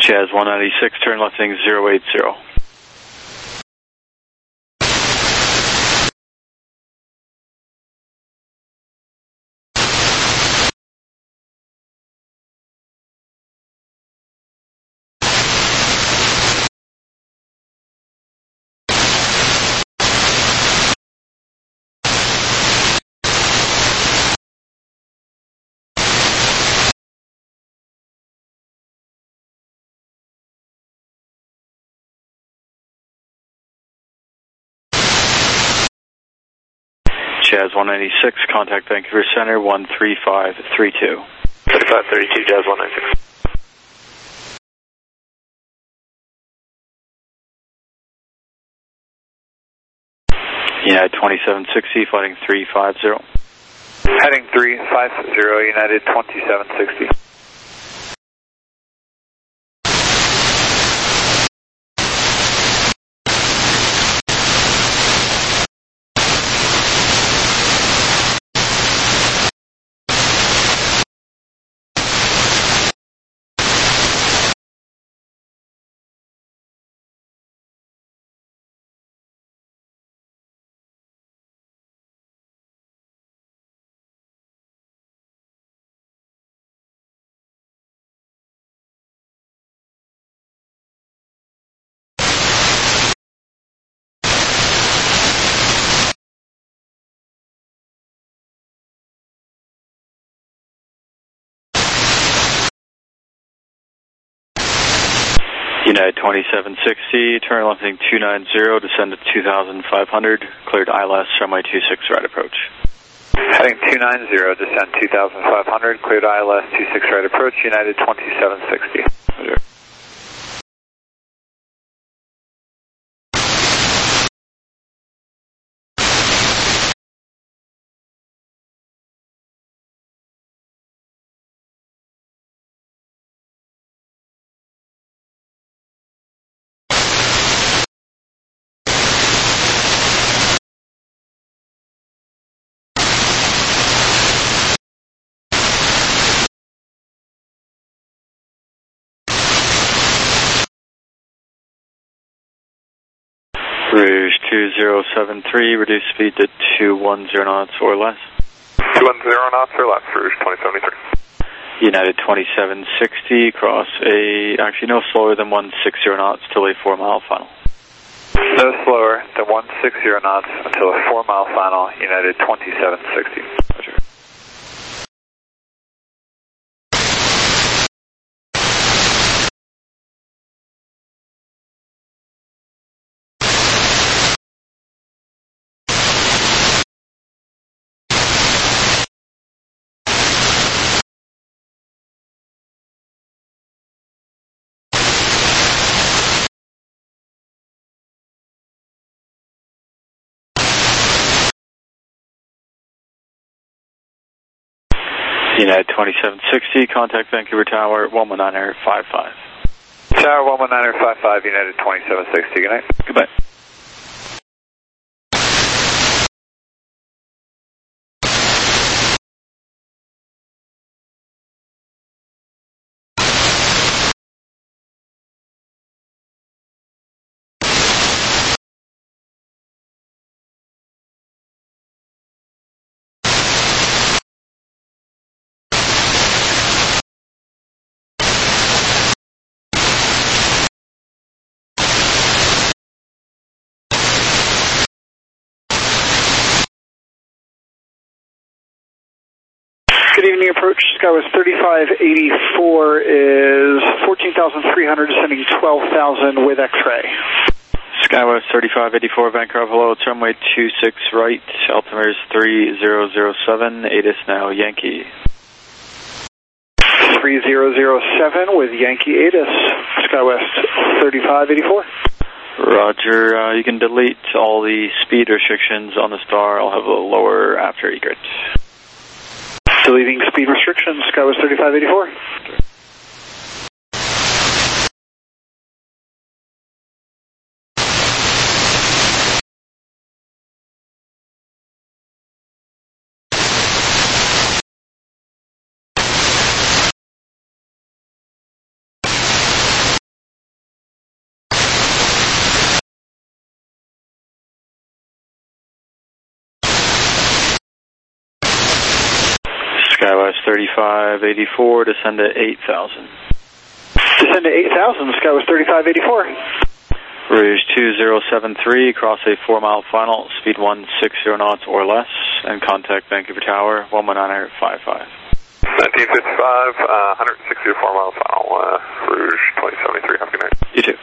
Jazz 196, turn left heading 080. Jazz 196, contact Vancouver Center 13532. 3532, Jazz 196. United 2760, flighting 350. Heading 350, United 2760. United 2760, turn left heading 290, descend to 2500, cleared ILS, runway 26 right approach. Heading 290, descend 2500, cleared ILS 26 right approach, United 2760. Roger. Rouge 2073, reduce speed to 210 knots or less. 210 knots or less, Rouge 2073. United 2760, cross actually no slower than 160 knots till a 4 mile final. No slower than 160 knots until a 4 mile final, United 2760. Roger. United 2760, contact Vancouver Tower 119er55. Tower 119er55, United 2760, good night. Goodbye. Good evening, approach Skywest 3584 is 14,300, descending 12,000 with X-ray. Skywest 3584, Vancouver, hello, it's runway 26 right, altimeter is 3007, ATIS now Yankee. 3007 with Yankee ATIS, Skywest 3584. Roger, you can delete all the speed restrictions on the star, I'll have a lower after egret. Deleting speed restrictions, Skywest 3584. SkyWest 3584, descend to 8,000. Descend to 8,000, SkyWest 3584. Rouge 2073, cross a 4-mile final, speed 160 knots or less, and contact Vancouver Tower, 11955. 1955, 164 mile final, Rouge 2073, have a good night. You too.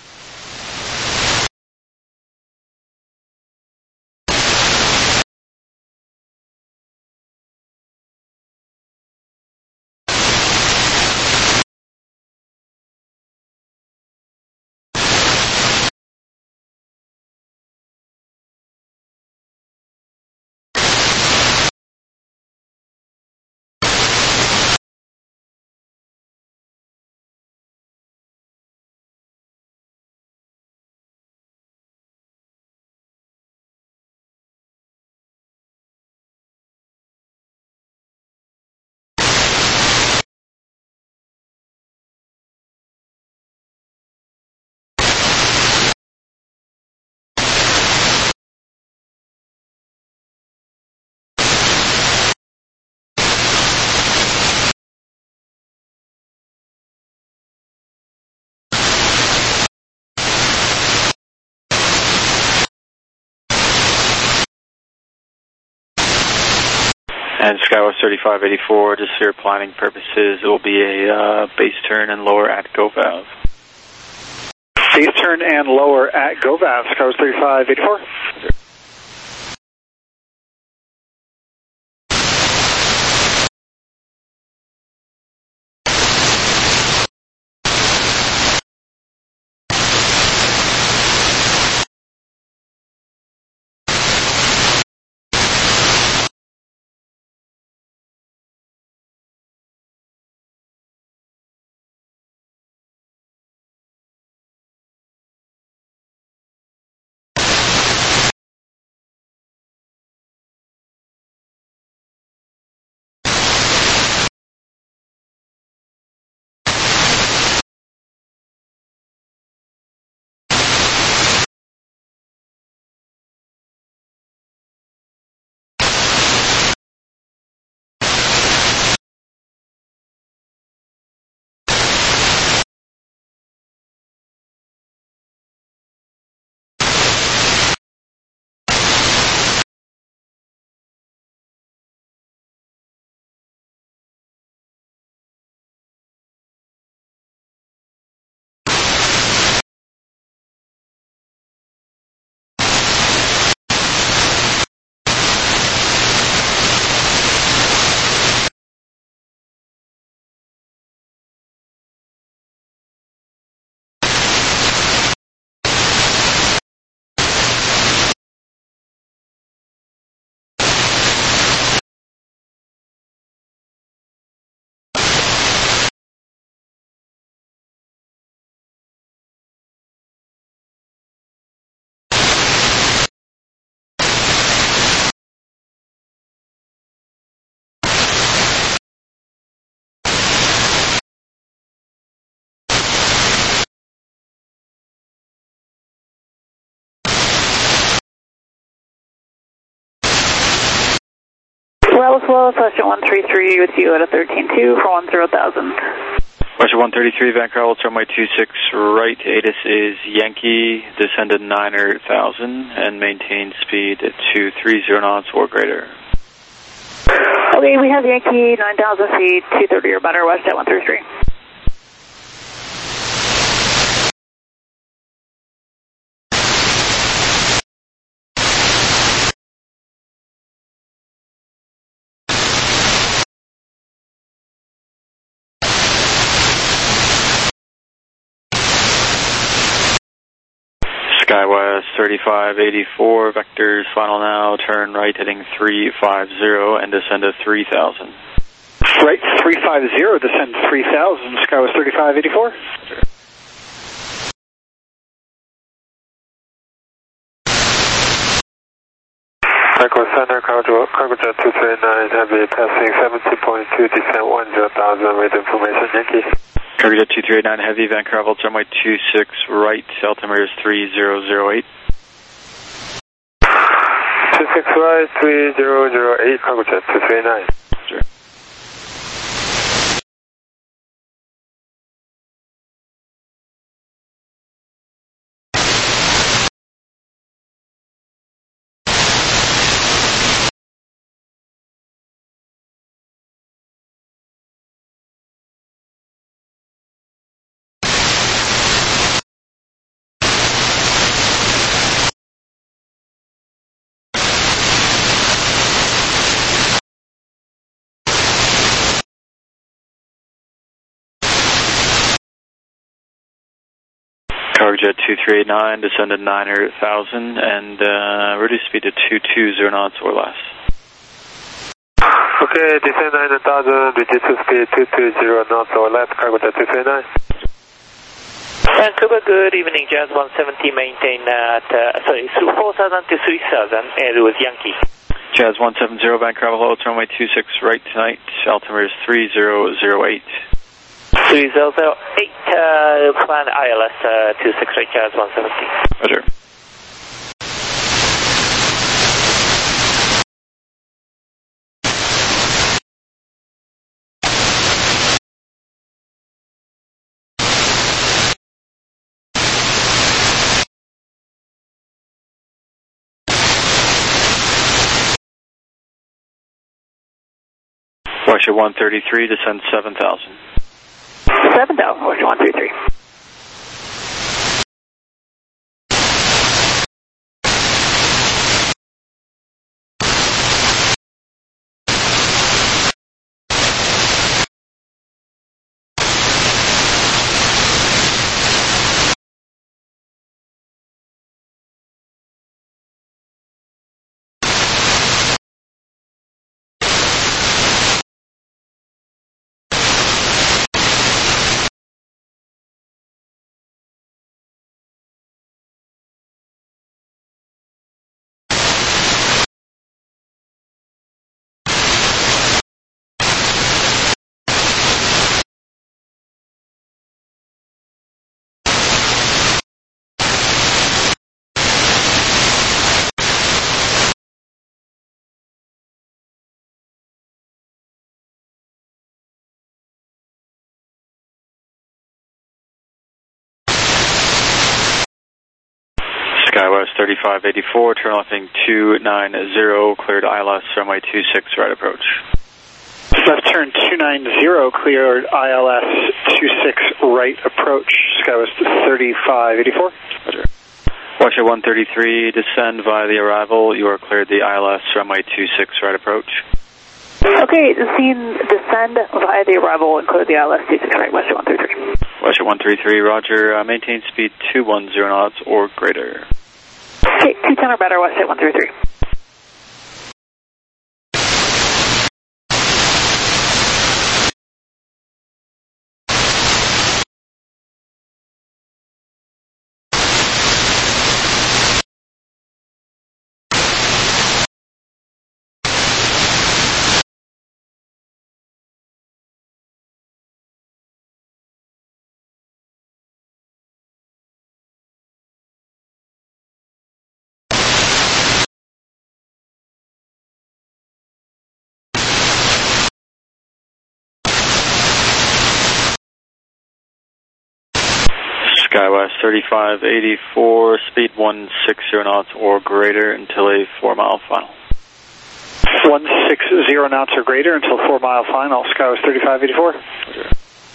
And SkyWest 3584, just for your planning purposes, it will be a base turn and lower at GoVav. Base turn and lower at GoVav, SkyWest 3584. Flow, Session 133 with you at a 13.2 for 10,000. Western 133, Vancouver, runway 26 right, ATIS is Yankee, descend to 9,000 and maintain speed at 230 knots or greater. Okay, we have Yankee, 9,000 feet, 230 or better, West at 133. SkyWest 3584, vectors final now, turn right heading 350 and descend to 3,000. Right, 350, descend 3,000, SkyWest 3584. Echo Center, Cargojet 239, heavy passing 70.2, descent 10,000, with information, Yankee. Cargojet 2389 Heavy, Vancouver, runway 26 right, altimeter is 3008. 26 right, 3008, Cargojet 2389. Sure. Cargojet 2389, descended 9,000 and reduce speed to 220 knots or less. Okay, descend 9,000, reduce speed 220 knots or less, Cargojet 2389. Vancouver, good evening, Jazz 170, maintain at, 4,000 to 3,000, and with Yankee. Jazz 170, Vancouver, hold runway 26 right tonight, altimeter is 3008. 3008, plan ILS 26 right, Jazz 170. Roger. Russia 133, descend 7,000. 7,000, Russia 133. SkyWest 3584, turn lefting 290, cleared ILS, runway 26, right approach. Left turn 290, cleared ILS 26 right approach, SkyWest 3584. Roger. Russia 133, descend via the arrival, you are cleared the ILS, runway 26, right approach. Okay, scene descend via the arrival and clear the ILS 26 right, Russia 133. Russia 133, roger, maintain speed 210 knots or greater. Okay, 210 or better, Russia 133. SkyWest 3584, speed 160 knots or greater until a 4-mile final. 160 knots or greater until 4-mile final, SkyWest 3584. Roger.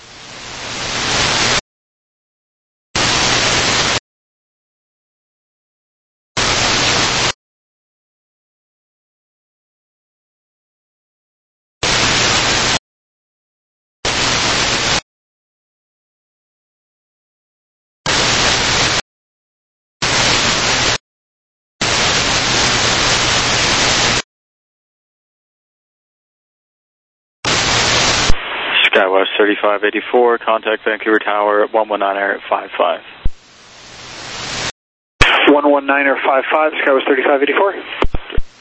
SkyWest 3584, contact Vancouver Tower 119er55. 119er55, SkyWest 3584.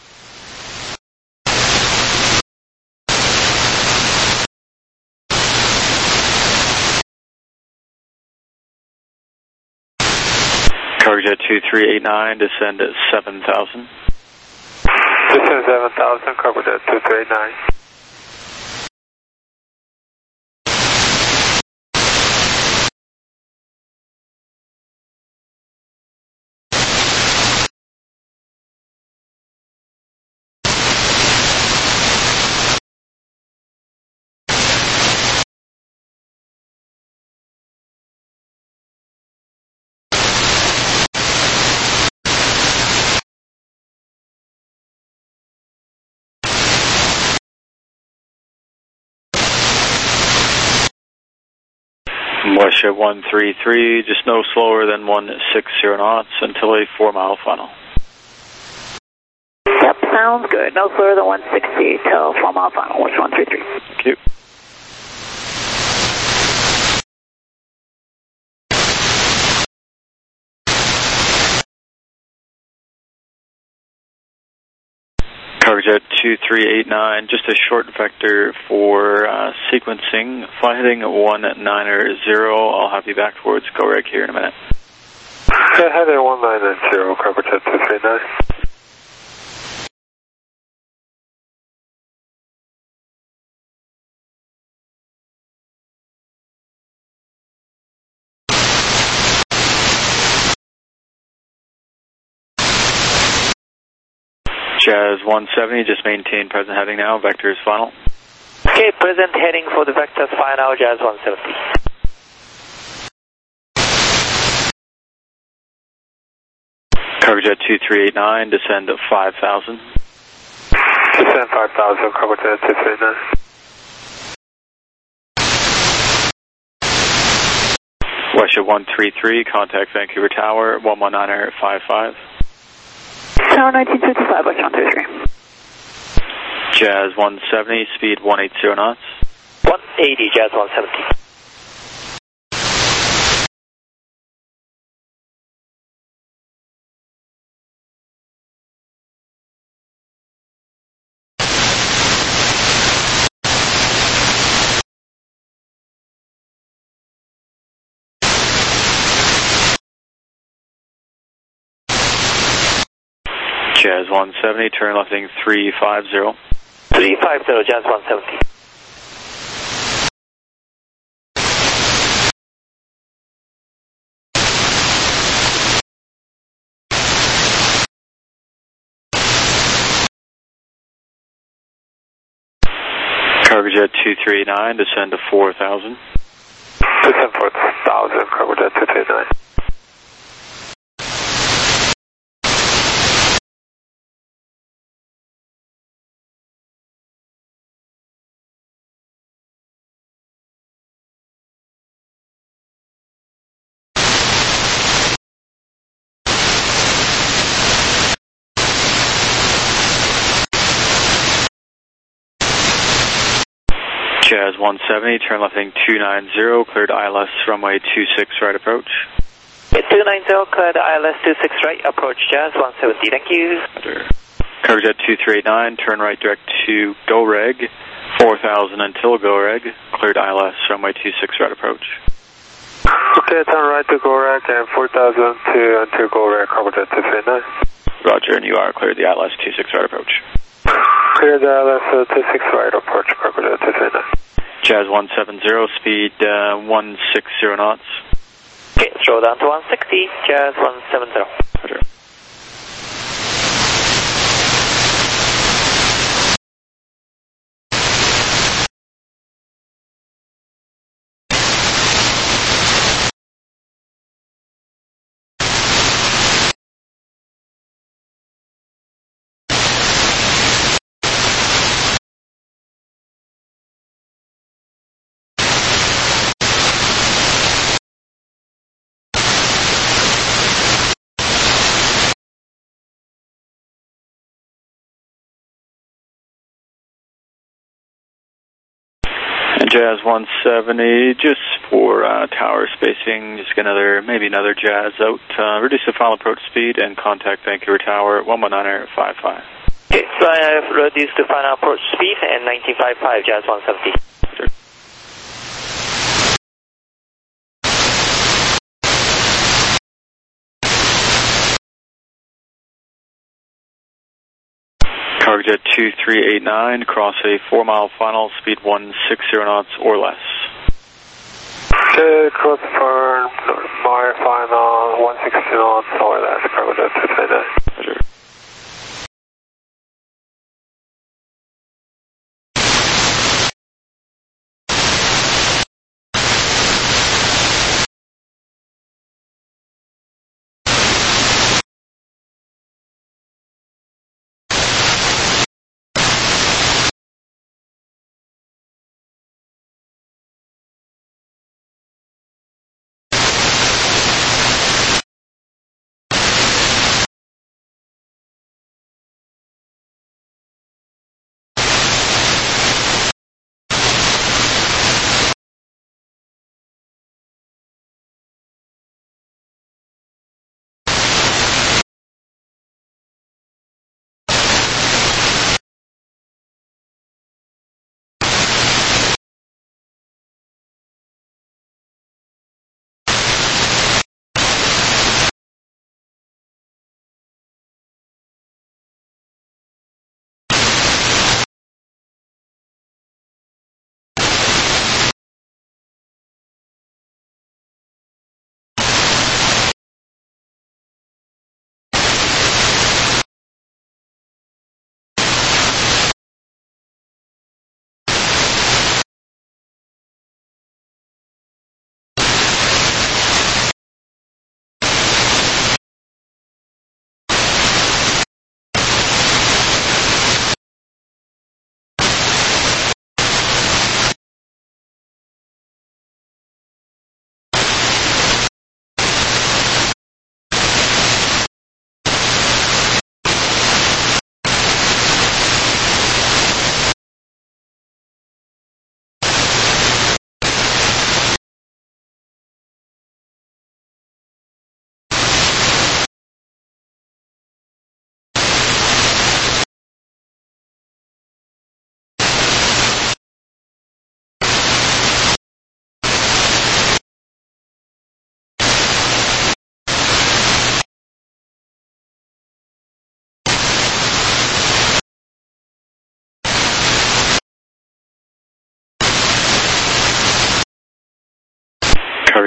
Cargojet 2389, descend at 7,000. Descend 7,000, Cargojet 2389. Westjet 133, just no slower than 160 knots until a 4-mile final. Yep, sounds good. No slower than 160 till 4-mile final, Westjet 133. Thank you. Cargojet 2389, just a short vector for sequencing. Fly heading 190. I'll have you back towards GoReg here in a minute. Heading 190, Cargojet 2389. Jazz 170, just maintain present heading now. Vector is final. Okay, present heading for the vectors final, Jazz 170. Cargojet 2389, descend to 5,000. Descend 5,000, Cargojet 2389. Westjet 133, contact Vancouver Tower, 119.55. Tower 1955, Westjet 133. Jazz 170, speed 180 knots. 180, Jazz 170. Jazz 170, turn lefting 350. 350, Jazz 170. Cargojet 2389, descend to 4,000. Descend 4,000, Cargojet 2389. Jazz 170, turn lefting 290, cleared ILS runway 26 right approach. 290, cleared ILS 26 right, approach Jazz 170, thank you. Roger. Cargojet 2389, turn right direct to GoReg, 4,000 until GoReg, cleared ILS runway 26 right approach. Okay, turn right to GoReg and 4,000 to until GoReg, Cargojet 2389. Roger, and you are cleared the ILS 26 right approach. Clear the ILS 26 right approach, Cargojet 2389. Jazz 170, speed 160 knots. Okay, slow down to 160, Jazz 170. Roger. And Jazz 170, just for tower spacing, just get maybe another Jazz out. Reduce the final approach speed and contact Vancouver Tower, 119.55. Okay, so I have reduced the final approach speed and 1955, Jazz 170. Cargojet 2389, cross a 4-mile final, speed 160 knots or less. Okay, cross for my final 160 knots or less, Cargojet 2389.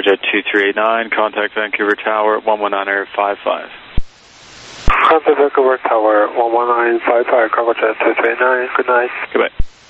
Jet 2389, contact Vancouver Tower, 119.55. Contact Vancouver Tower, 119.55, Cargo Jet 2389, good night. Goodbye.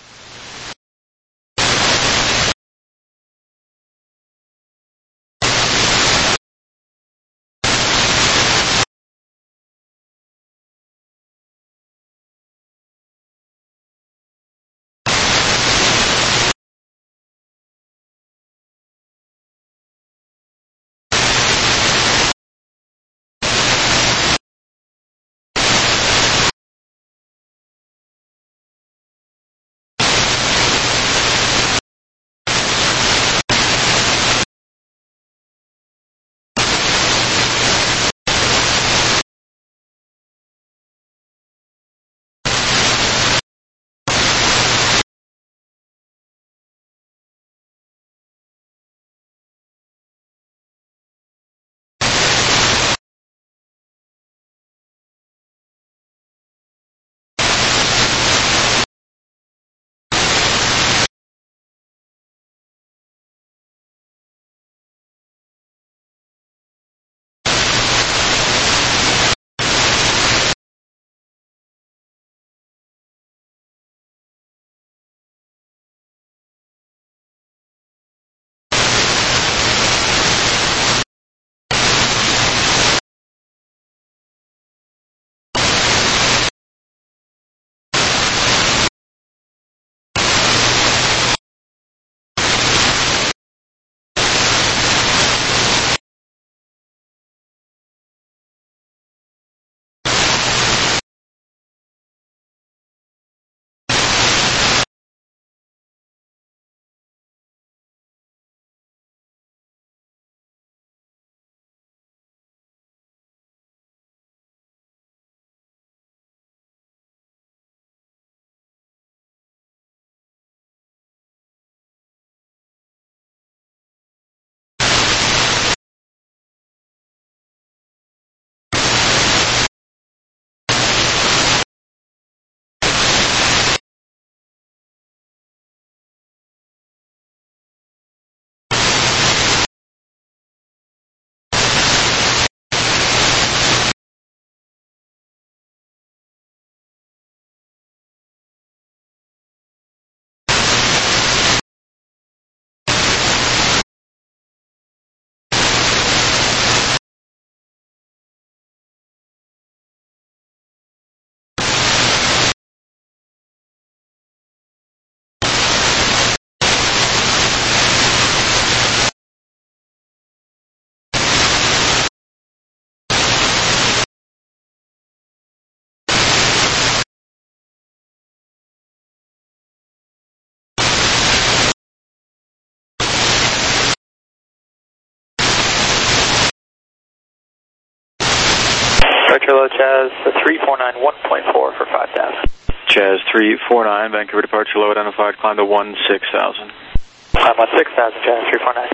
Vector low Chaz 349 1.4 for 5,000. Chaz 349, Vancouver departure low identified, climb to 16,000. I'm on 6,000, Chaz 349.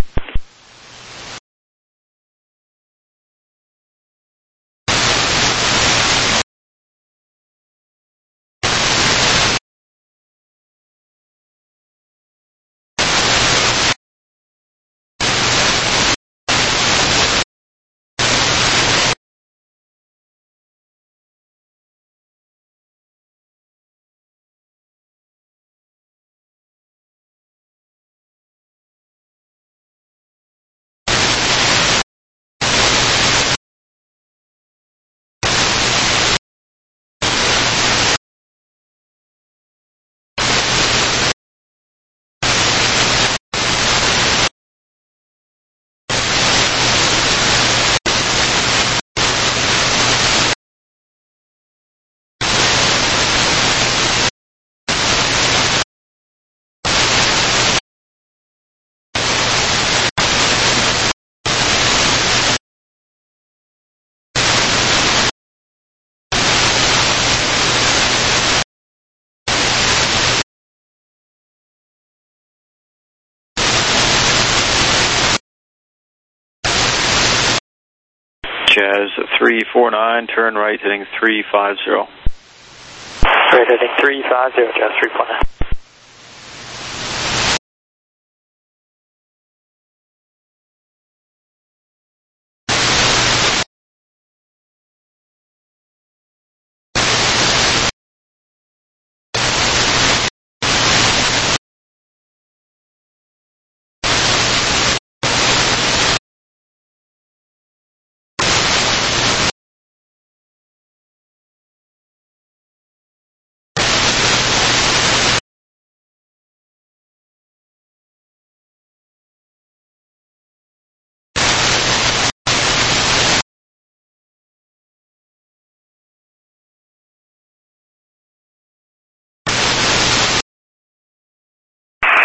Chaz 349, turn right heading 350. Right heading 350, Chaz 349.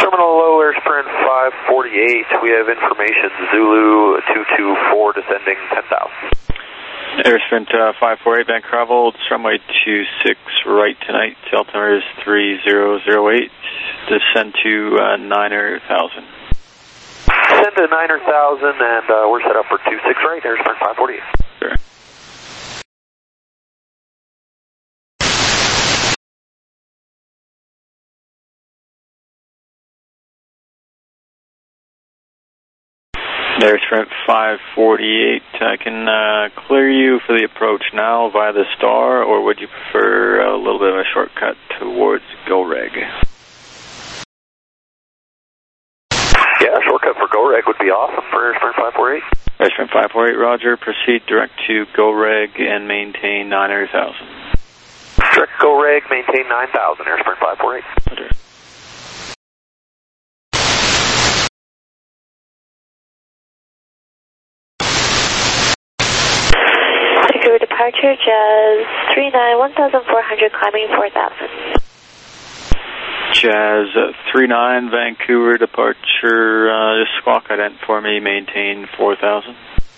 Terminal low, air sprint 548. We have information Zulu 224 descending 10,000. Air sprint 548, bank travel, runway 26 right tonight. Altimeter is 3008. Descend to 9,000. Descend to 9,000 and we're set up for 26 right, air sprint 548. Sure. Air sprint 548, I can clear you for the approach now via the star, or would you prefer a little bit of a shortcut towards GoReg? Yeah, a shortcut for GoReg would be awesome for Air sprint 548. Air sprint 548, roger. Proceed direct to GoReg and maintain 9,000. Direct GoReg, maintain 9,000, Air sprint 548. Roger. Departure, Jazz 39, 1,400, climbing 4,000. Jazz 39, Vancouver departure, just squawk ident for me, maintain 4,000.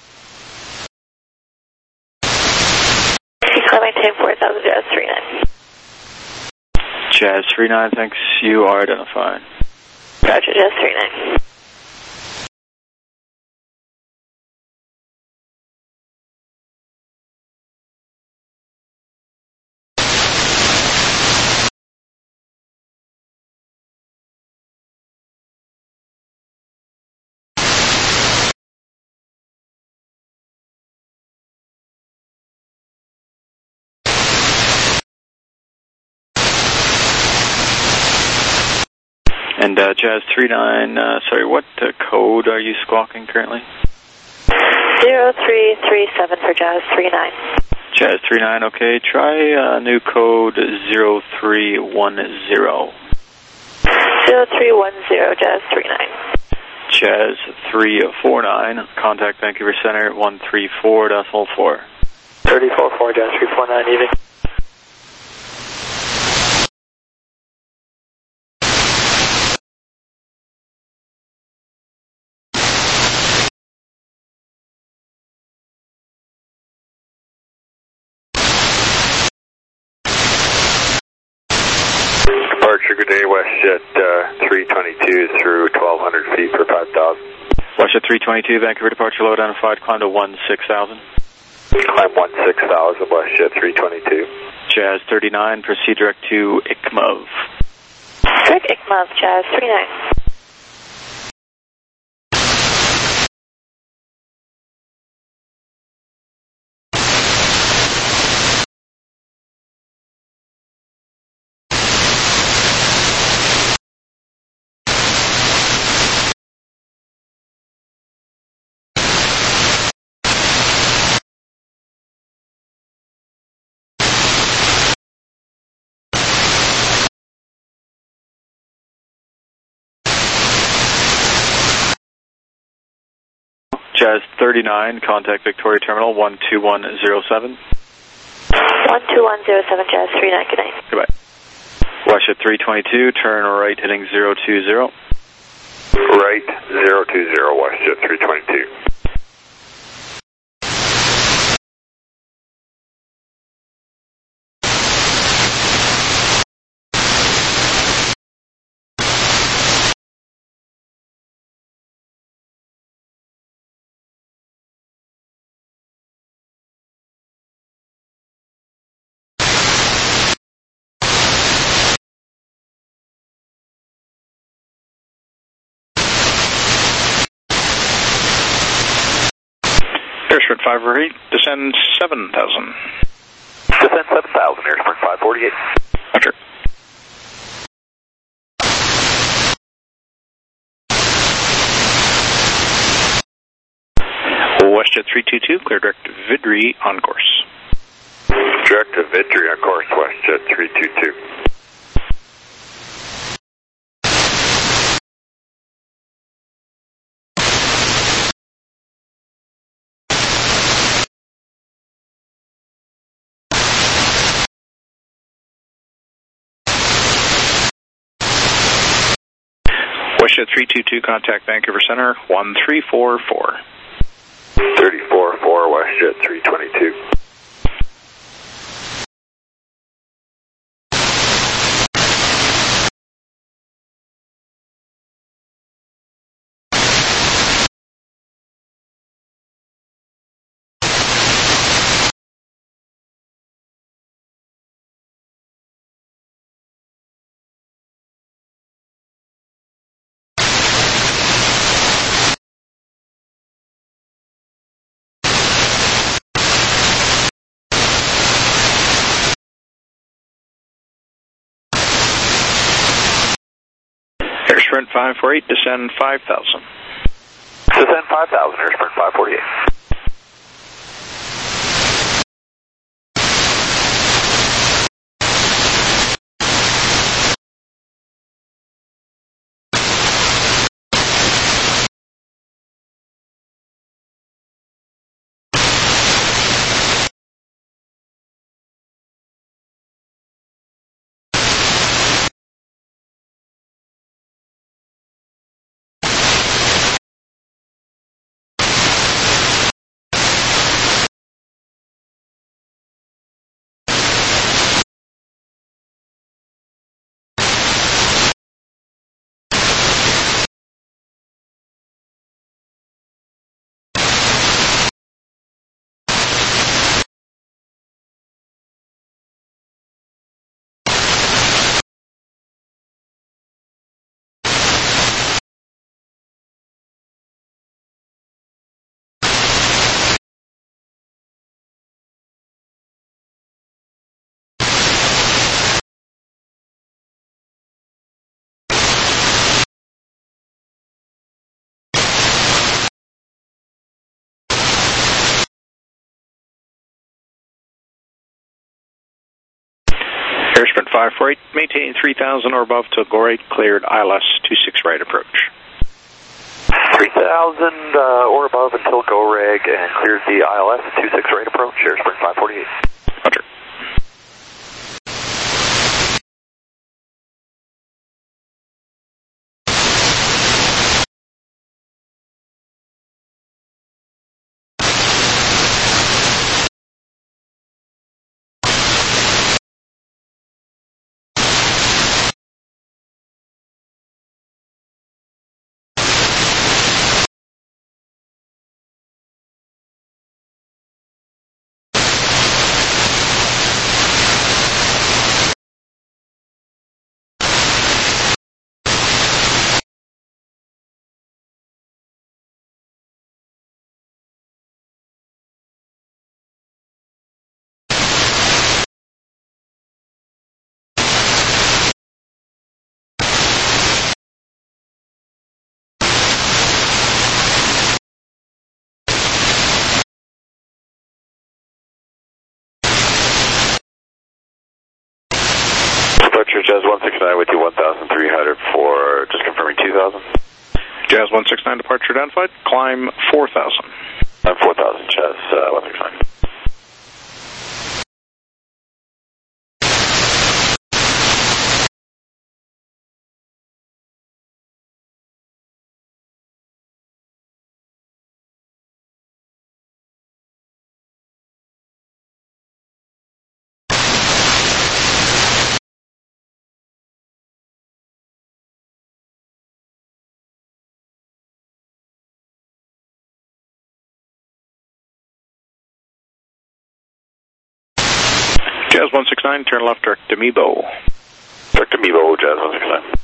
Climbing 4,000, Jazz 39. Jazz 39, thanks, you are identified. Roger, Jazz 39. And Jazz 39, sorry, what code are you squawking currently? 0337 for Jazz 39. Jazz 39, okay. Try new code 0310. 0310, Jazz 39. Jazz 349, contact Vancouver Center 134.4. 34.4, Jazz 349, evening. Departure, good day, WestJet 322 through 1,200 feet for 5,000. WestJet 322, Vancouver departure low identified, climb to 16,000. Climb 16,000, WestJet 322. Jazz 39, proceed direct to ICMOV. Direct ICMOV, Jazz 39. Jazz 39, contact Victoria Terminal 12107. 12107, Jazz 39, good night. Goodbye. WestJet 322, turn right heading 020. Right 020, WestJet 322. Air sprint 548, descend 7,000. Descend 7,000, Air sprint 548. Roger. WestJet 322, clear direct to Vidri on course. Direct to Vidri on course, WestJet 322. WestJet 322, contact Vancouver Center, 1344. 34-4, WestJet 322. Air Sprint 548, descend 5,000. Descend 5,000, Air Sprint 548. Air Sprint 548, maintain 3,000 or above to Gorate, cleared ILS 26 right approach. 3,000 or above until GoReg and clears the ILS 26 right approach, Air Sprint 548. Roger. Departure Jazz 169 with you 1,300 for just confirming 2,000. Jazz 169, departure identified, climb 4,000. And 4,000, Jazz 169. Jazz 169, turn left, direct to Mebo. Direct to Mebo, Jazz 169.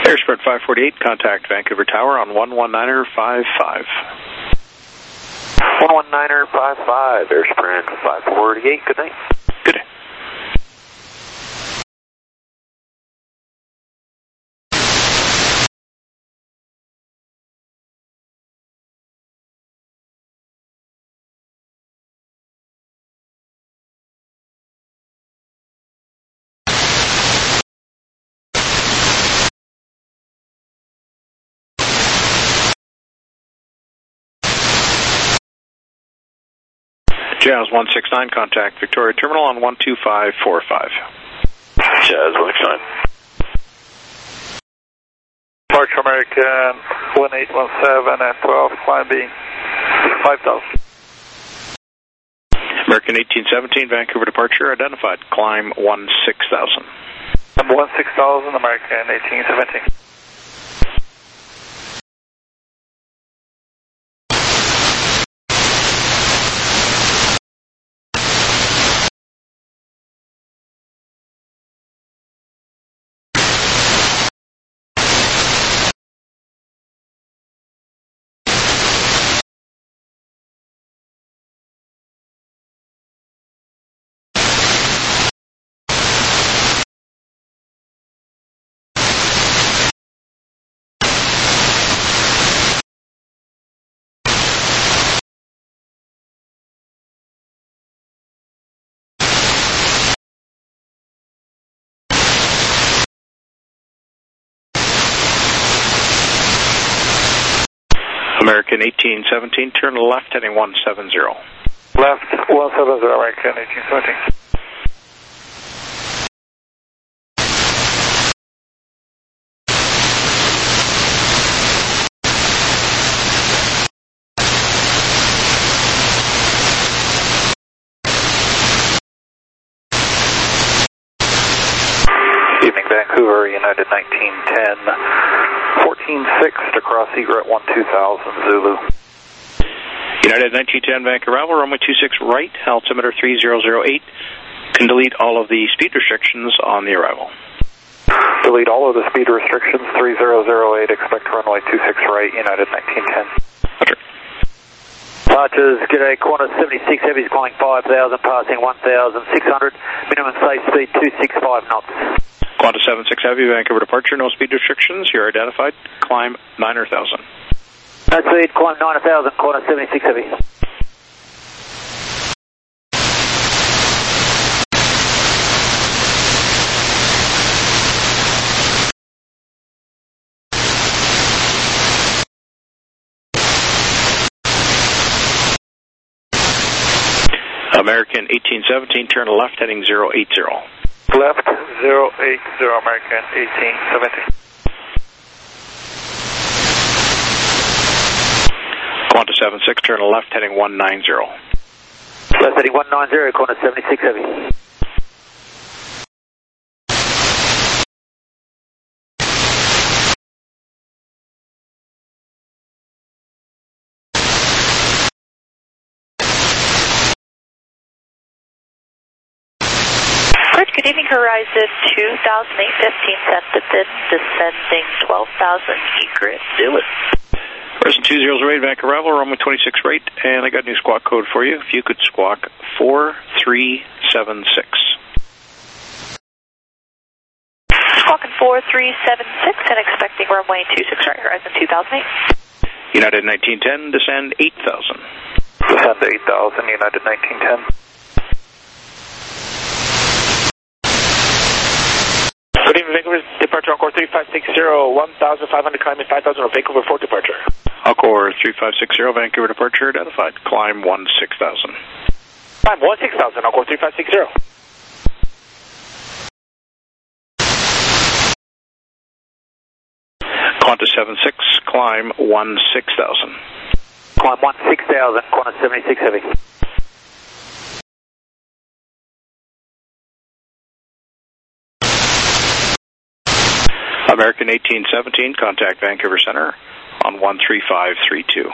Airsprint 548, contact Vancouver Tower on 119er55. 119er55, Airsprint 548, good night. Good day. Jazz 169, contact Victoria Terminal on 12545. Jazz 169. Departure American 1817 at 12, climb B 5000. American 1817, Vancouver departure identified, climb 16,000. Number 16,000, American 1817. American 1817, turn left heading 170. Left 170, American 1817. Evening, Vancouver, United 1910, 14-6 to cross egret 12000 Zulu. United 1910, Vancouver, runway 26 right, altimeter 3008. Can delete all of the speed restrictions on the arrival. Delete all of the speed restrictions, 3008, expect runway 26 right, United 1910. Roger. Departures, g'day, Qantas 76 Heavy's calling 5,000, passing 1,600, minimum safe speed 265 knots. Qantas 76 Heavy, Vancouver departure, no speed restrictions, you're identified, climb 9,000. No speed, climb 9,000, Qantas 76 Heavy. American 1817, turn left heading 080. Left 080, American 1817. Qantas 76, turn left heading 190. Left heading 190, Qantas 76 Heavy. Good evening, Horizon 2008, 15 cents at descending 12,000 egret Zulu. Horizon 2008, Vancouver arrival, runway 26 right, and I got a new squawk code for you. If you could squawk 4376. Squawking 4376 and expecting runway 26 right, Horizon 2008. United 1910, descend 8,000. Descend 8,000, United 1910. Good evening, Vancouver, departure Encore 3560, 1,500 climbing 5,000 or Vancouver 4 departure. Encore 3560, Vancouver departure identified, climb 16,000. Climb 16,000, Encore 3560. Qantas 76, climb 16,000. Climb 16,000, Qantas 76 Heavy. American 1817, contact Vancouver Center on 13532.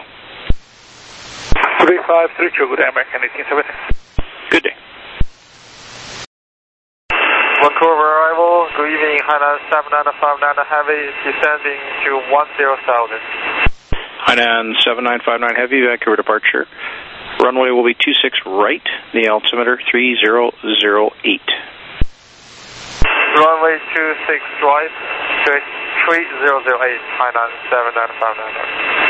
3532, good day, American 1817. Good day. Vancouver Vancouver arrival, good evening, Hainan 7959 Heavy, descending to 10,000. Hainan 7959 Heavy, Vancouver departure. Runway will be 26 right, the altimeter 3008. Runway 26 right, 3008, Hainan 7959.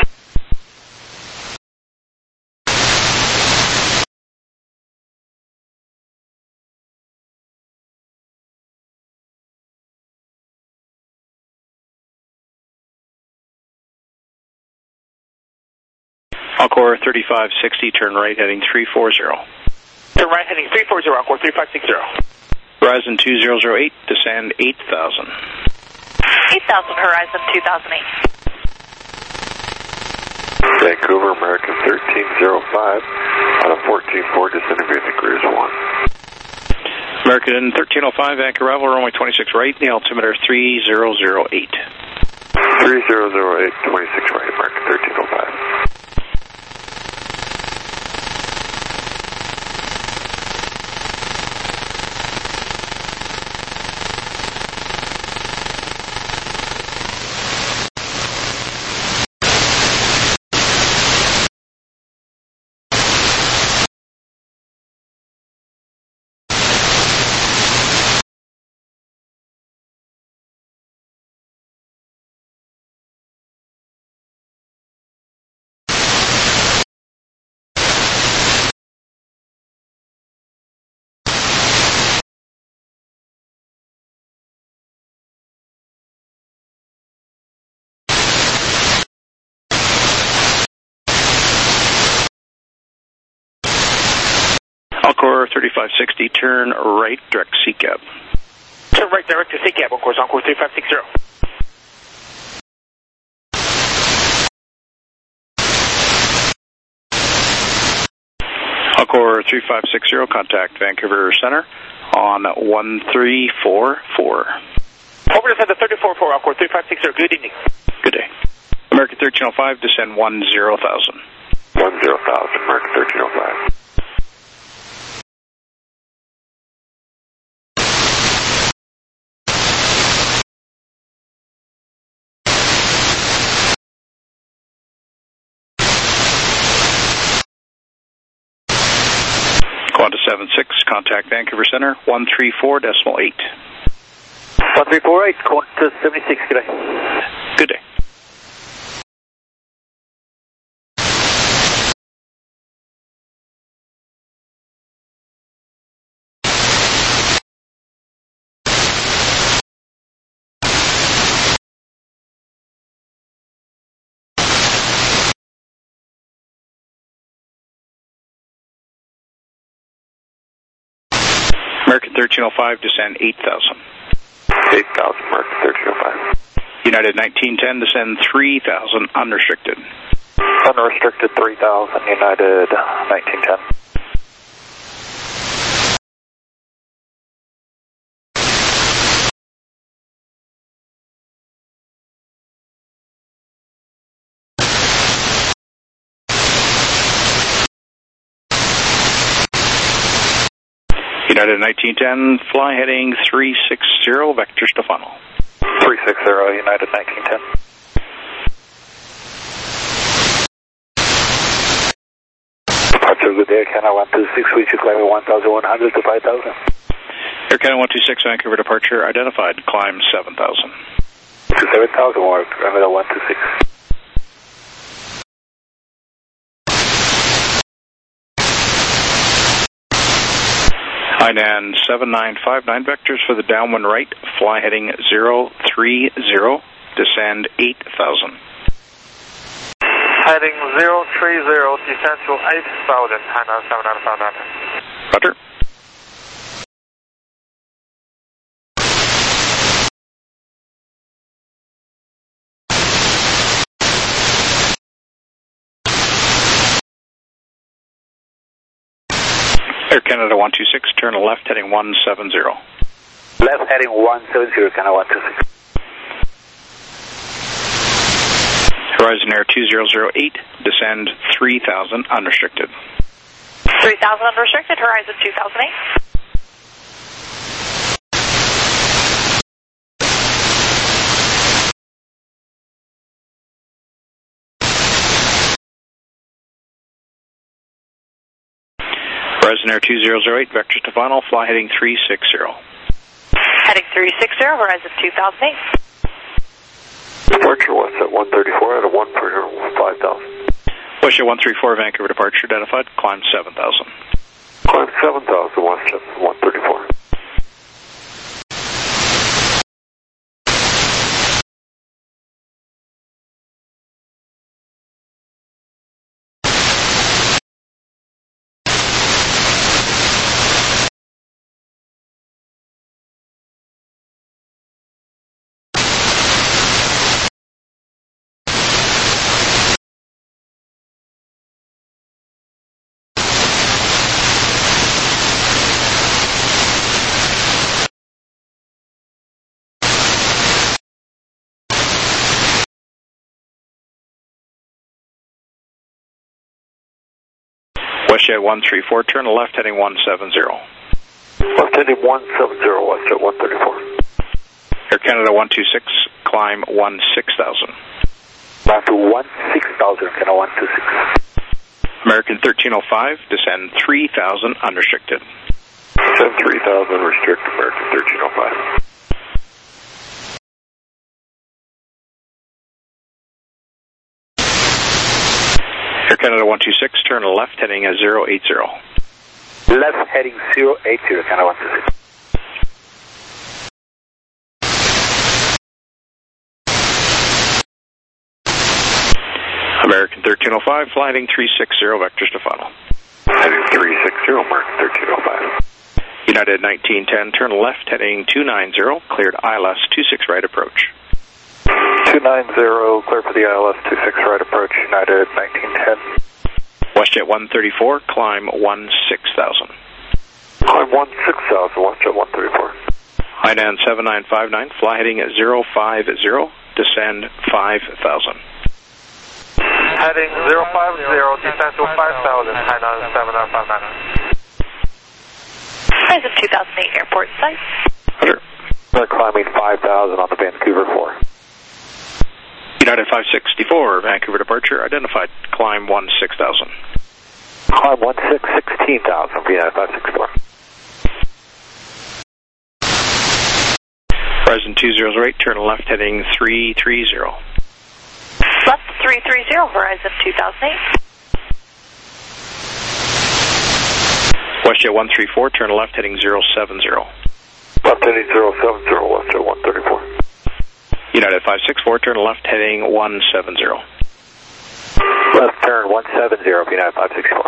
Encore 3560, turn right heading 340. Turn right heading 340, Encore 3560. Horizon 2008, descend 8,000. 8,000, Horizon 2008. Vancouver, American 1305, out of 14-4, descending via Cruise 1. American 1305, Vancouver arrival, runway 26 right, the altimeter 3008. 3008, 26 right, American 1305. Encore 3560, turn right, direct CCAB. Turn right, direct to CCAB, of course, Encore 3560. Encore 3560, contact Vancouver Center on 1344. Over to Center 344, Encore 3560, good evening. Good day. American 1305, descend 10,000. 10,000, American 1305. Qantas 76, contact Vancouver Center, 134.8. 1348, Qantas 76, good day. Good day. American 1305, descend 8,000. 8,000, American 1305. United 1910, descend 3,000, unrestricted. Unrestricted 3,000, United 1910. United 1910, fly heading 360, Vector Stefano. 360, United 1910. Departure, good day, Canada 126, reach you climbing 1,100 to 5,000. Air Canada 126, Vancouver departure, identified, climb 7,000. To 7,000, or Canada 126. Hainan 7959, vectors for the downwind right, fly heading 030, descend 8,000. Heading 030, descend to 8,000, Hainan 7959. Roger. Air Canada 126, turn left heading 170. Left heading 170, Canada 126. Horizon Air 2008, descend 3,000, unrestricted. 3,000 unrestricted, Horizon 2008. Horizon Air 2008, vectors to final, fly heading 360. Heading 360, Horizon 2008. Departure WestJet 134 at a 1 per 5,000. WestJet 134, Vancouver departure identified, climb 7,000. Climb 7,000, WestJet 134. WestJet 134, turn left heading 170. Left heading 170, WestJet 134. Air Canada 126, climb 16,000. Back to 16,000, Canada 126. American 1305, descend 3,000 unrestricted. Descend 3,000 restricted, American 1305. Air Canada 126, turn left heading 080. Left heading 080, Canada 126. American 1305, fly heading 360, vectors to final. Heading 360, American 1305. United 1910, turn left heading 290, cleared ILS 26 right approach. 290, clear for the ILS 26 right approach, United 1910. WestJet 134, climb 16,000. Climb 16,000, WestJet 134. Hainan 7959, fly heading 050, descend 5,000. Heading 050, descend to 5,000, Hainan 7959. Horizon 2008, airport site. Roger. We're climbing 5,000 on the Vancouver 4. United 564, Vancouver departure identified, climb 16,000. Climb 16,000 for United 564. Horizon 2008, turn left heading 330. Left 330, Horizon 2008. WestJet 134, turn left heading 070. Left heading 070, WestJet 134. United 564, turn left heading 170. Left turn 170 for United 564.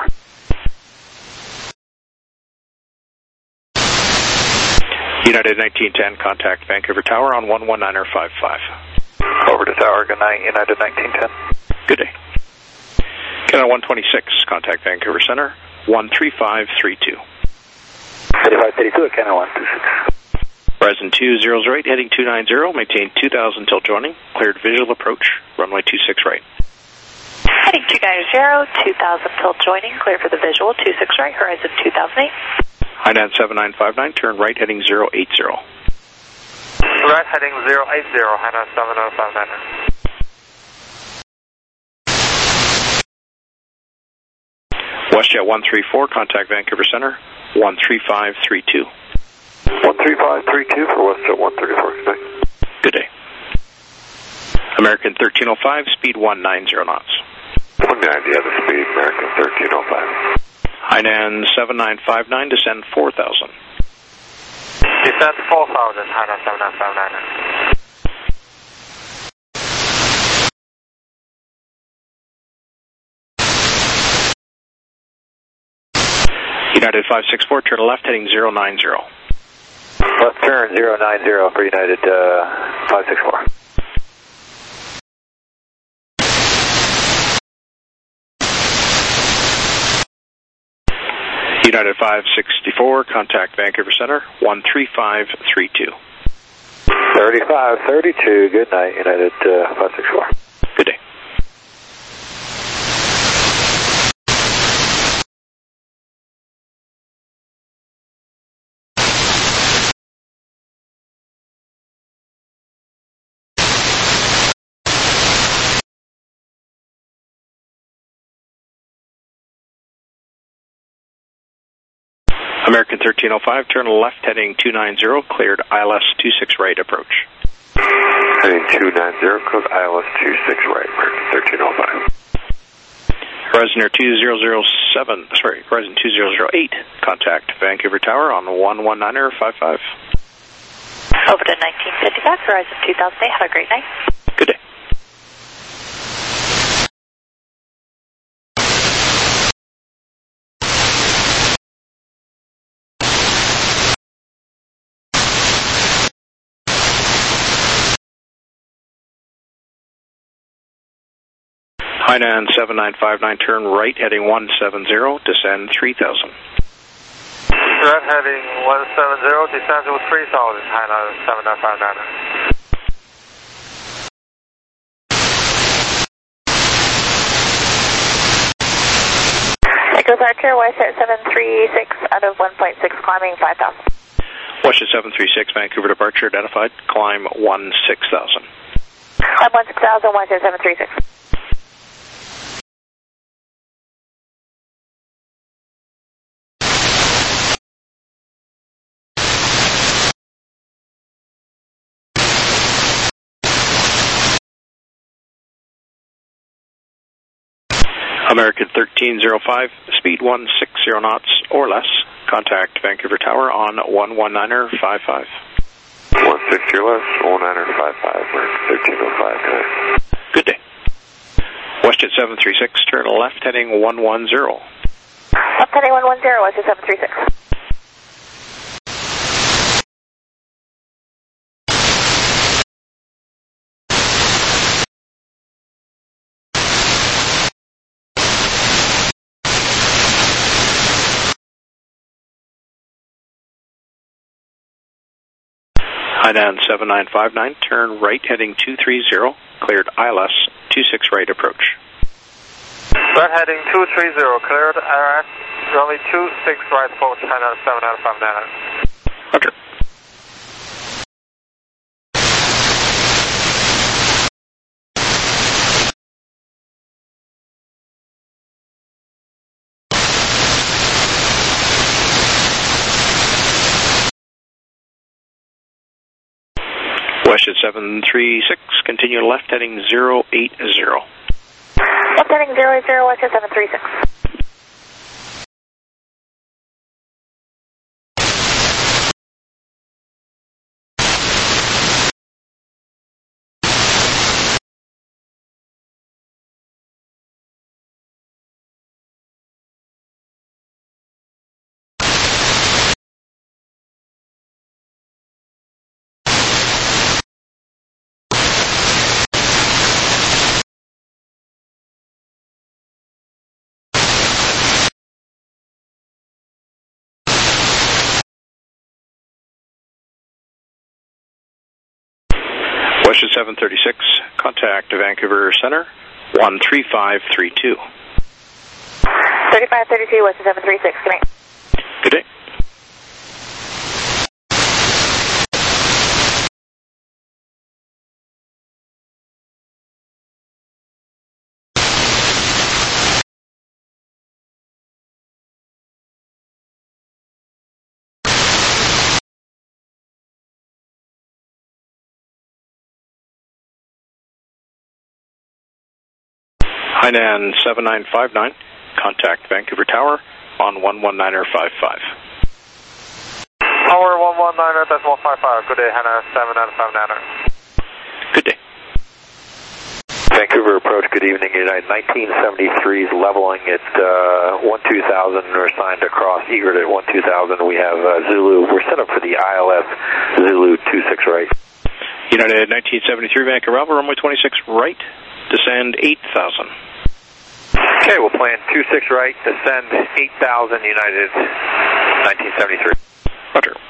United 1910, contact Vancouver Tower on 119.55. Over to Tower, good night, United 1910. Good day. Canada 126, contact Vancouver Center, 13532. 3532 at Canada 126. Horizon 2008, heading 290, maintain 2,000 till joining, cleared visual approach, runway 26 right. Heading 290, 2,000 till joining, clear for the visual, 26 right, Horizon 2008. Hainan 7959, turn right heading 080. Right heading 080, Hainan 7959. WestJet 134, contact Vancouver Center, 13532. 13532 for WestJet 134, good night. Good day. American 1305, speed 190 knots. 190 at the speed, American 1305. Hainan 7959, descend 4,000. Descend 4,000, Hainan 7959. United 564, turn left heading 090. Left turn 090 for United 564. United 564, contact Vancouver Center, 13532. 3532, good night, United 564. Good day. American 1305, turn left heading 290, cleared ILS 26 right approach. Heading 290, close ILS 26 right, American 1305. Horizon Air 2007, Horizon 2008, contact Vancouver Tower on 119.55. Over to 1955, Horizon 2008, have a great night. Good day. Hainan 7959, turn right heading 170, descend 3000. Right heading 170, descend to 3000, Hainan 7959. Echo Archer, WestJet 736 out of 1.6, climbing 5000. WestJet 736, Vancouver departure identified, climb 16000. Climb 16000, WestJet 736. American 1305, speed 160 knots or less. Contact Vancouver Tower on 119.55. 160 or less, 119.55, American 1305. Good day. WestJet 736, turn left heading 110. Left heading 110, WestJet 736. Hainan 7959, turn right heading 230, cleared ILS 26 right approach. Right heading 230, cleared ILS, runway 26 right approach, Hainan 7959. Roger. WestJet 736, continue left heading 080. Left heading 080, WestJet 736. WestJet 736, contact Vancouver Center, 13532. 3532, WestJet 736, good night. Good day. Hainan 7959, contact Vancouver Tower on 119.55. Tower 119.55, good day, Hainan 7959. Good day. Vancouver approach, good evening, United 1973 is leveling at 12000. We're assigned across Egret at 12000. We have Zulu. We're set up for the ILS Zulu 26 right. United 1973 Vancouver, runway 26 right, descend 8000. Okay, we'll plan 26 right, descend 8,000, United 1973. Roger.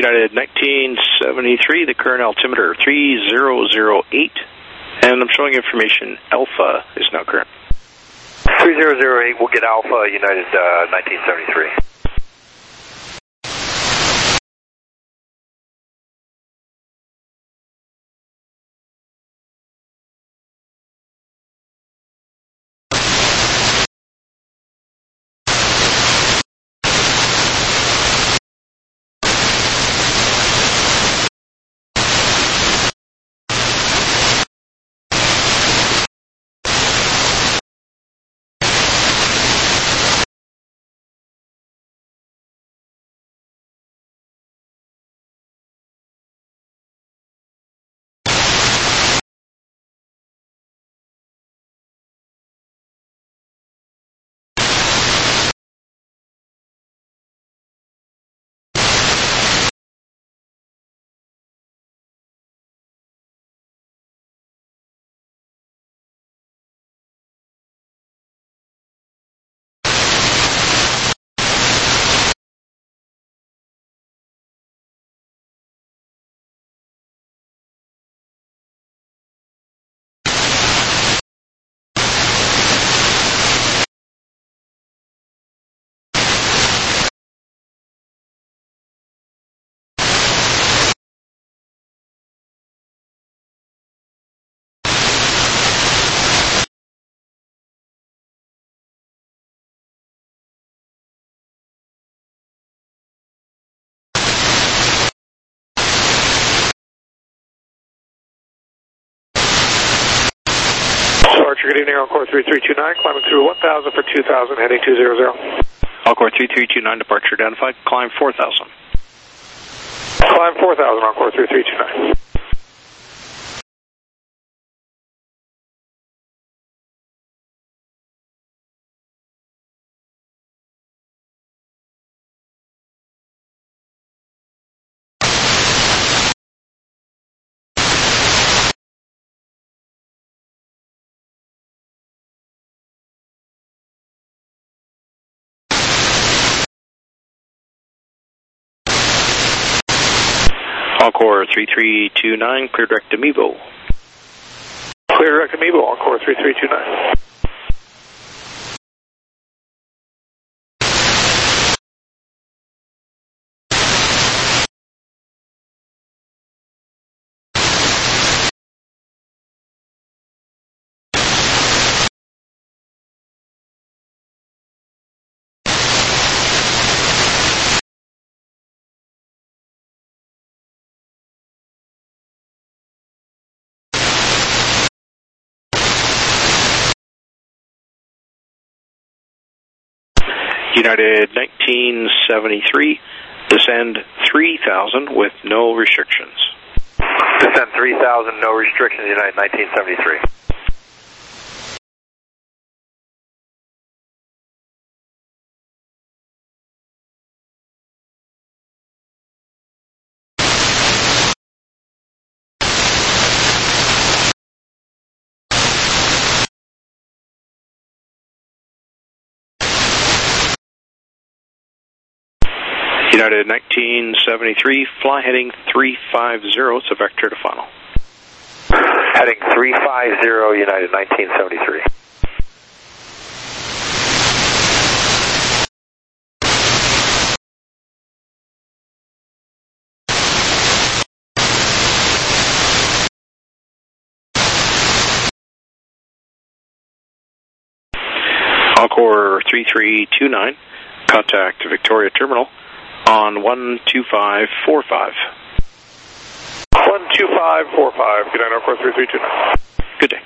United 1973, the current altimeter 3008, and I'm showing information Alpha is now current. 3008, we'll get Alpha, United 1973. Good evening, Encore 3329, climbing through 1000 for 2000, heading 200. Encore 3329, departure identified, climb 4000. Climb 4000, Encore 3329. Encore 3329, clear direct to Mevo. Clear direct to Mevo, Encore 3329. United 1973, descend 3000 with no restrictions. Descend 3000, no restrictions, United 1973. United 1973, fly heading 350, it's a vector to final. Heading 350, United 1973. Encore 3329, contact Victoria Terminal on 12545. 12545, good night, Encore 3329. Good day.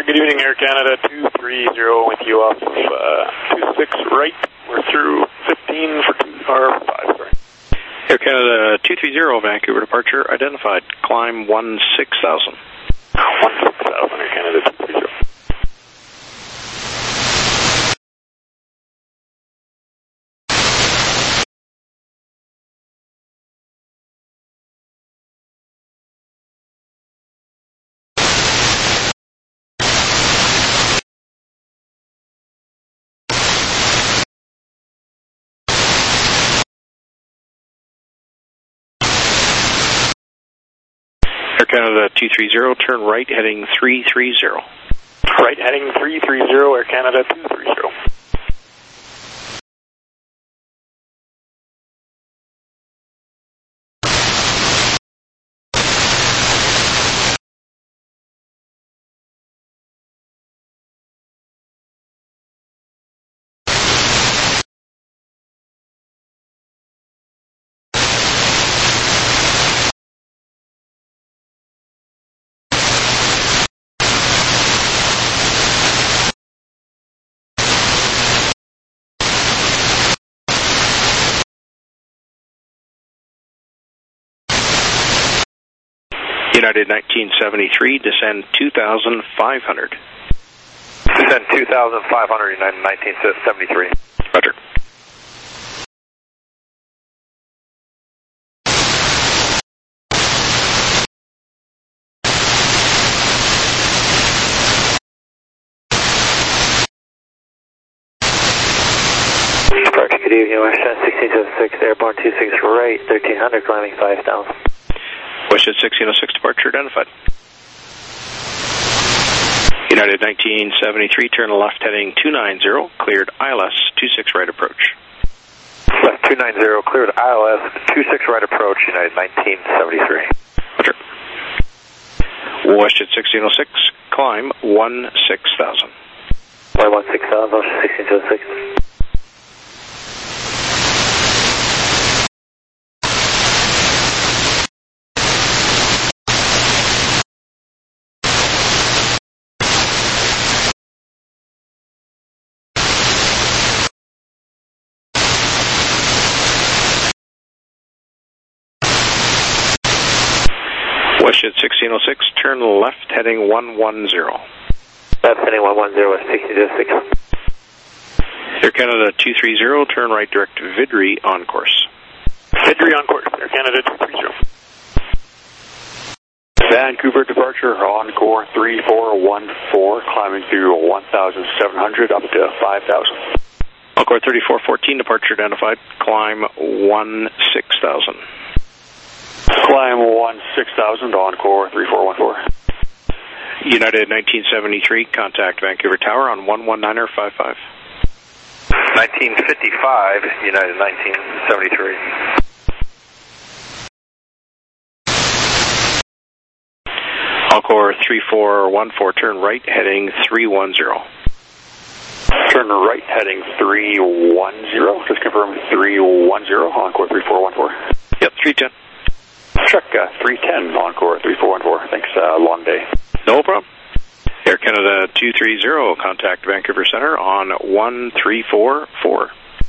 Good evening, Air Canada 230 with you off 26 right. We're through 15 for 5, sorry. Air Canada 230, Vancouver departure identified. Climb 16,000. 16,000, Air Canada 230. Air Canada 230, turn right heading 330. Right heading 330, Air Canada 230. United 1973, descend 2,500. Descend 2,500, United 1973. Roger. Departure, good evening, Western 1606, airborne 26 right, 1300, climbing 5,000. Western 1606, departure identified. United 1973, turn left heading 290, cleared ILS 26 right approach. Left 290, cleared ILS 26 right approach, United 1973. Roger. Western 1606, climb 16,000. Climb 16,000, Western 1606. Western 1606, turn left heading 110. Left heading 110, West 1606. Air Canada 230, turn right direct Vidri on course. Vidri on course, Air Canada 230. Vancouver departure, Encore 3414, climbing through 1,700 up to 5,000. Encore 3414, departure identified. Climb 16,000. Climb 16,000, Encore 3414. United 1973, contact Vancouver Tower on 119.55. 1955, United 1973. Encore 3414, turn right heading 310. Turn right heading 310, just confirm 310, Encore 3414. Yep, 310. Check 310, Encore 3414. Thanks, long day. No problem. Air Canada 230, contact Vancouver Center on 1344.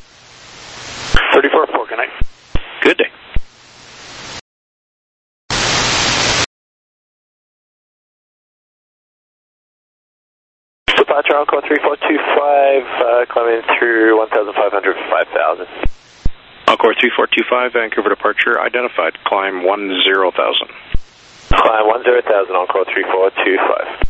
34-4, good night. Good day. Departure, Encore 3425, climbing through 1,500, 5,000. Encore 3425, Vancouver departure identified. Climb 10,000. Climb 10,000, Encore 3425.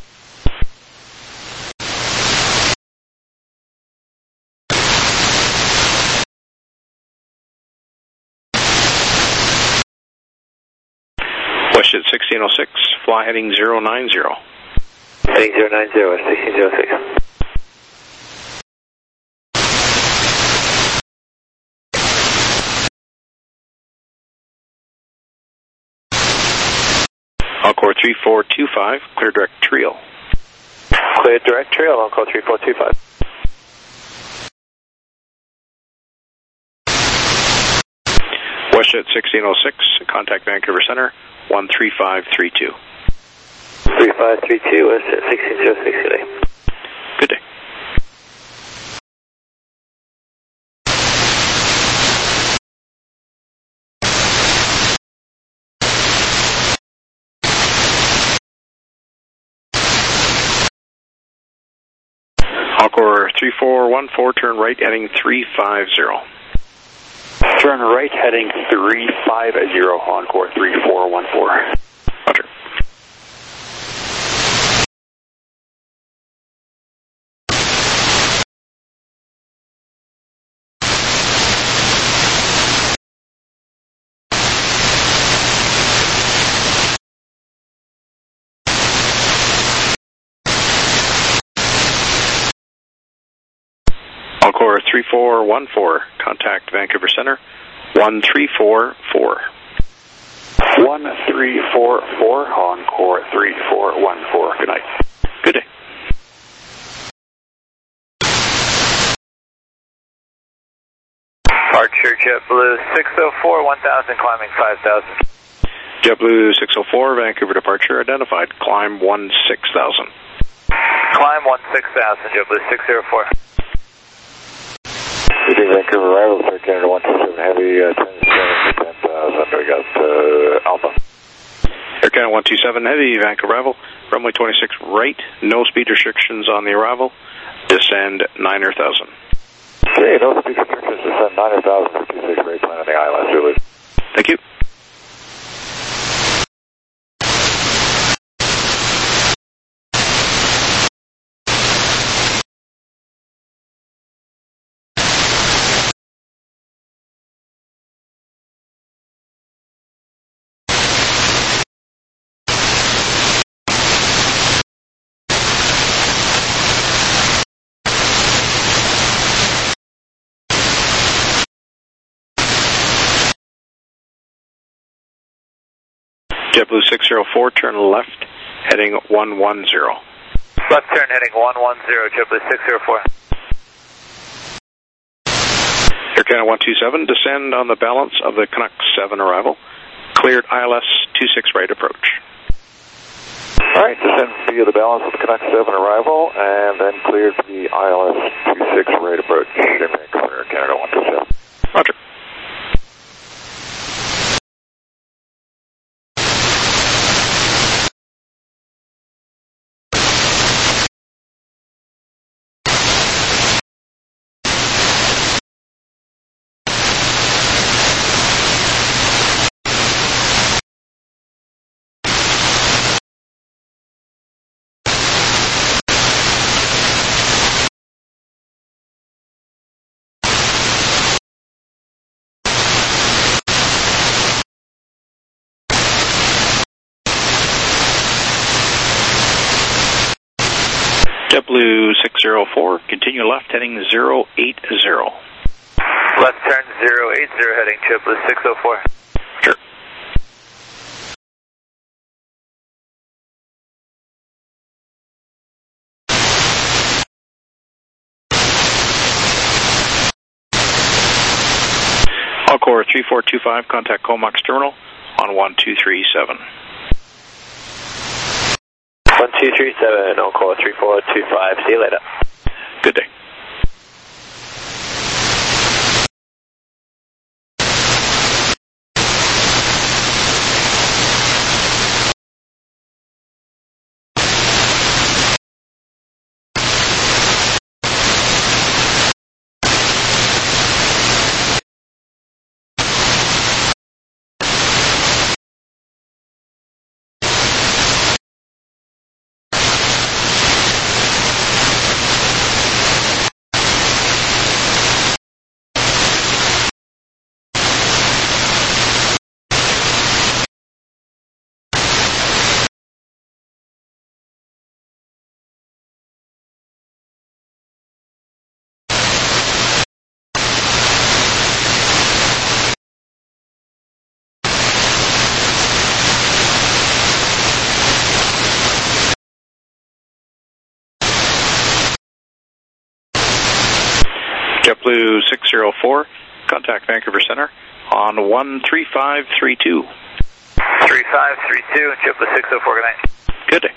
Westjet 1606, fly heading 090. Heading 090, 1606. Encore 3425, clear direct Triel. Clear direct Triel, Encore 3425. Westjet 1606, contact Vancouver Center, 13532. 3532, West at 1606 today. Good day. Encore 3414, turn right heading 350. Turn right heading 350, Encore 3414. Roger. Encore 3414, contact Vancouver Center, 1344. 1344, Encore 3414. Good night. Good day. Departure JetBlue 604, 1000, climbing 5000. JetBlue 604, Vancouver departure identified, climb 16,000. Climb 16,000, JetBlue 604. Vancouver arrival, Sir Canada 127 Heavy, 10,000, we got Alpha. Air Canada 127 Heavy, Vancouver arrival, runway 26 right, no speed restrictions on the arrival, descend 9,000. Okay, no speed restrictions, descend 9,000, 56 right, plan on the ILS, Zulu. Thank you. JetBlue 604, turn left, heading 110. Left turn heading 110, JetBlue 604. Air Canada 127, descend on the balance of the Canuck 7 arrival. Cleared ILS 26 right approach. Alright, descend via the balance of the Canuck 7 arrival, and then cleared the ILS 26 right approach in Vancouver, Canada 127. Roger. JetBlue 604, continue left heading 080. Left turn 080 heading JetBlue 604. Sure. Encore 3425, contact Comox Terminal on 1237. 1237, Encore 3425, see you later. Good day. JetBlue 604, contact Vancouver Center on 13532. 3532 and ship the 604, good night. Good day.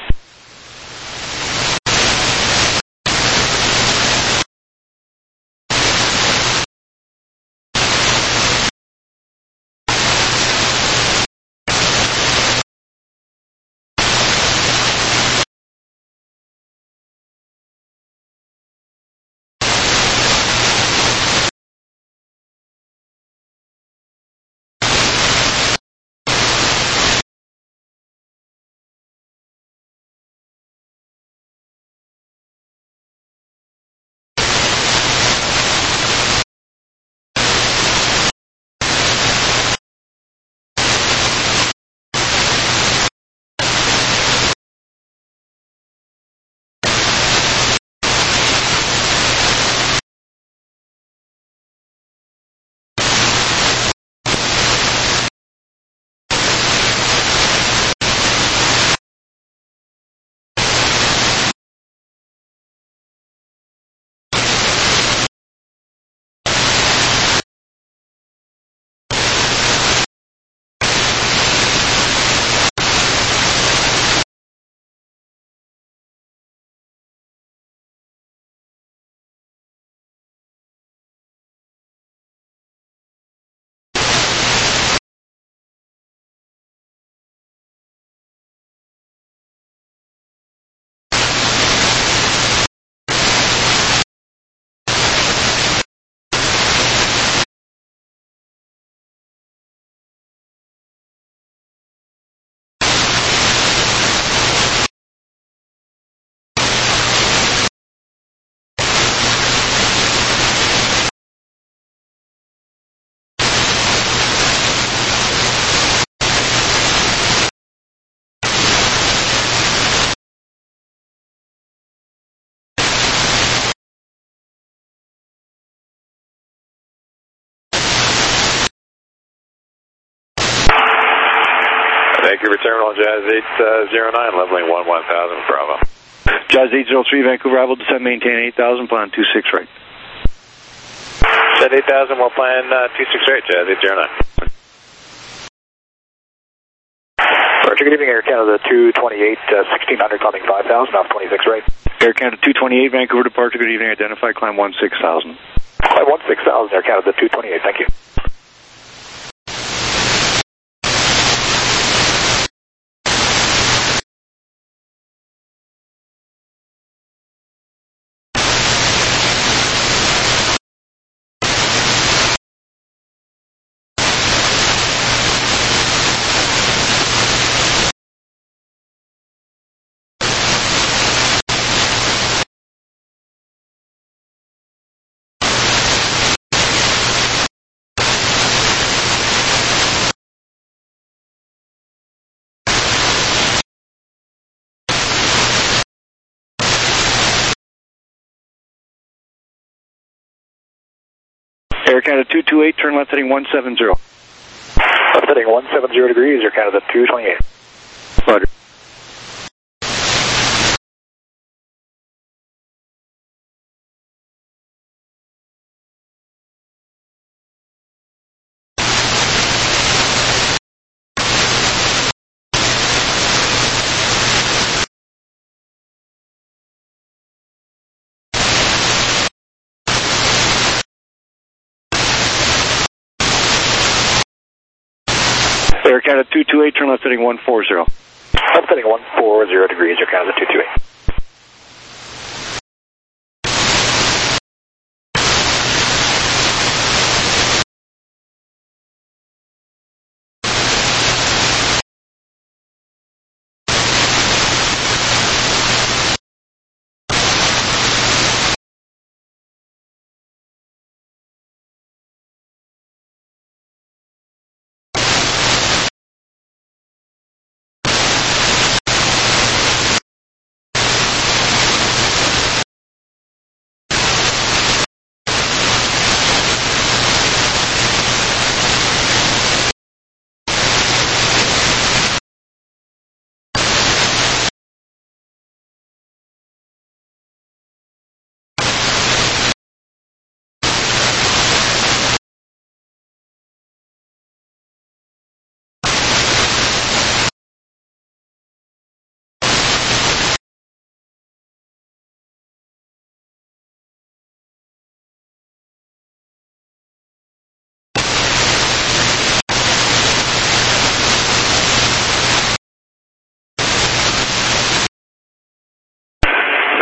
Vancouver Terminal, Jazz 809, leveling 11,000, Bravo. Jazz 803, Vancouver, arrival, descend, maintain 8,000, plan 26 right. Descend 8,000, we'll plan 26 right, Jazz 809. Good evening, Air Canada 228, 1600, climbing 5,000, off 26 right. Air Canada 228, Vancouver departure, good evening, identify, climb 16,000. Climb 16,000, Air Canada 228, thank you. Air Canada 228, turn left heading 170. Left heading 170 degrees, Air Canada 228. Roger. Air Canada 228, turn left heading 140. Left heading 140 degrees, Air Canada 228.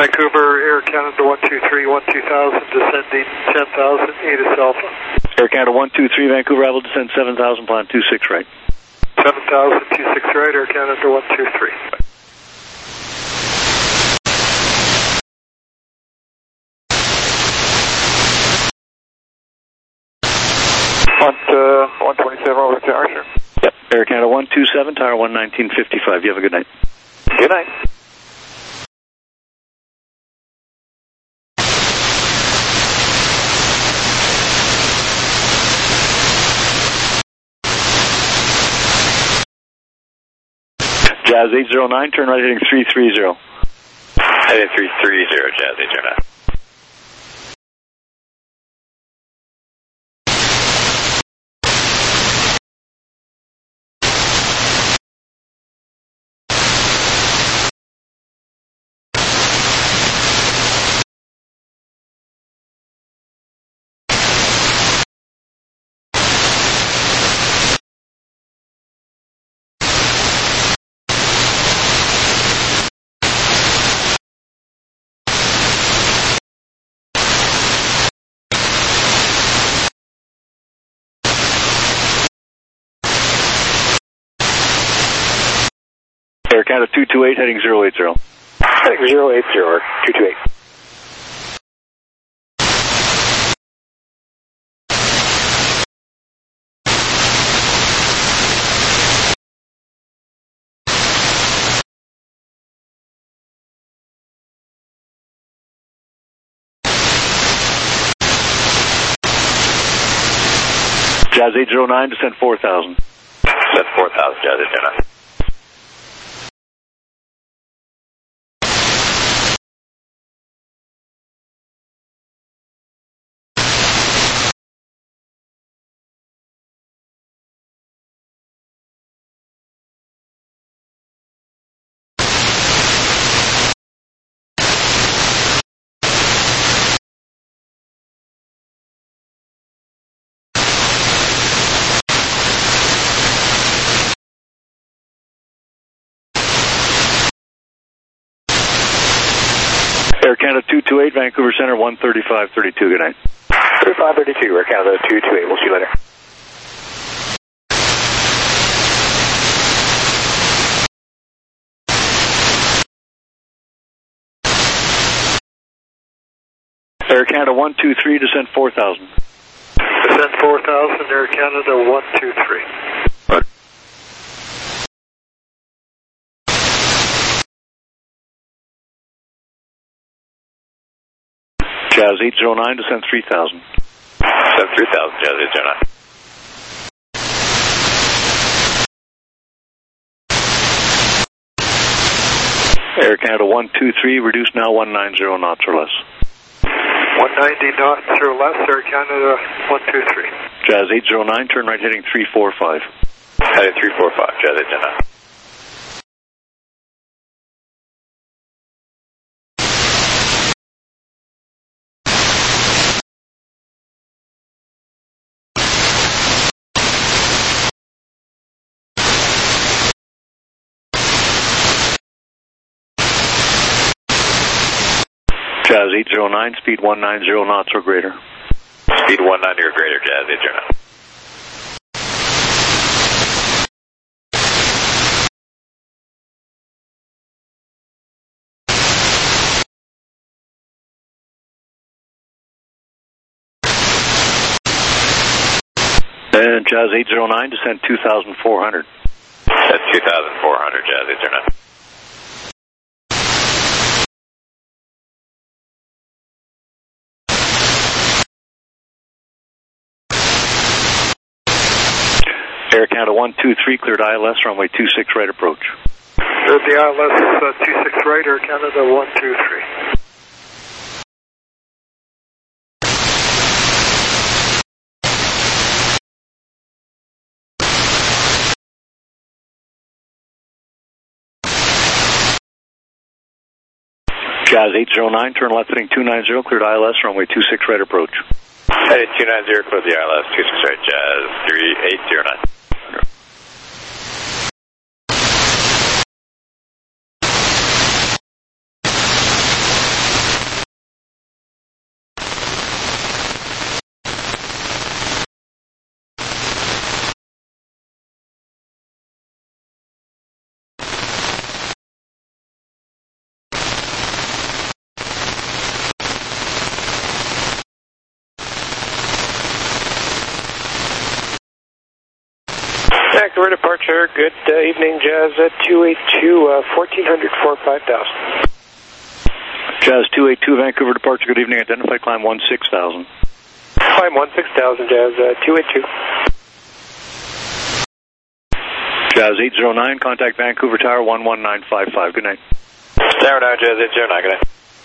Vancouver, Air Canada 123, 12000, descending 10,000, ATIS Alpha. Air Canada 123, Vancouver, Arrival, descend 7,000, plan 26 right. 7,000, 26 right, Air Canada 123. Front 127 over to tower, sir. Yep, Air Canada 127, tower 119.55. You have a good night. Good night. Jazz 809, turn right heading 330. Heading 330, Jazz 809. Air Canada 228, heading 080. Heading 080, 228. Jazz 809, descend 4,000. Descend 4,000, Jazz 809. Air Canada 228, Vancouver Center 135.32. Good night. 35.32, Air Canada 228. We'll see you later. Air Canada 123, descend 4,000. Descend 4,000, Air Canada 123. Right. Jazz 809, descend 3,000. Descend 3,000, Jazz 809. Air Canada 123, reduce now 190 knots or less. 190 knots or less, Air Canada 123. Jazz 809, turn right heading 345. Heading 345, Jazz 809. Jazz 809, speed 190 knots or greater. Speed 190 or greater, Jazz 809. And Jazz 809, descend 2,400. That's 2,400, Jazz 809. Air Canada 123, cleared ILS, runway 26 right approach. The ILS 26 right, Air Canada 123. Jazz 809, turn left heading 290, cleared ILS, runway 26 right approach. Heading 290, clear the ILS, 26 right, Jazz 3809. Vancouver departure. Good evening, Jazz 282, 1400 for 5000. Jazz 282 Vancouver departure. Good evening. Identify climb 16,000. Climb 16,000, Jazz 282. Jazz 809. Contact Vancouver Tower 11955. Good night. Tower 9, Jazz 809. Good night.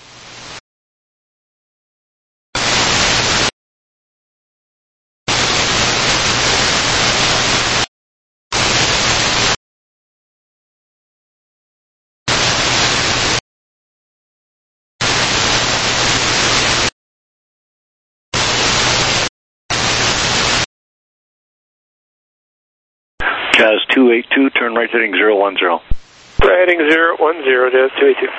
Jazz 282, turn right heading 010. Right heading 010, Jazz 282.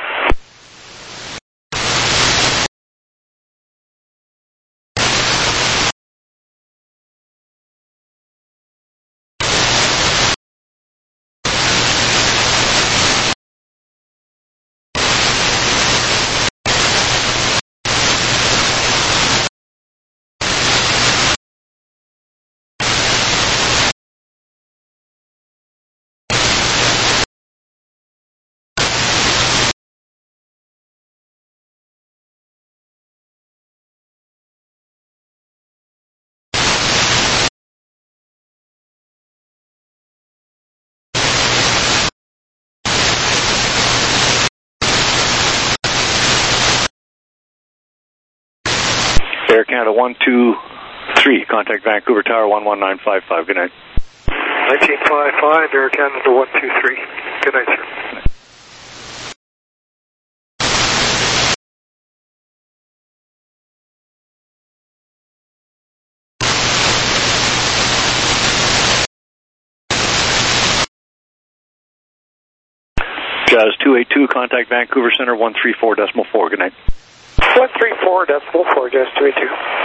Air Canada 123, contact Vancouver Tower 11955. Good night. 1955, Air Canada 123. Good night, sir. Jazz 282, contact Vancouver Center 134.4. Good night. 134.4, Jazz 282.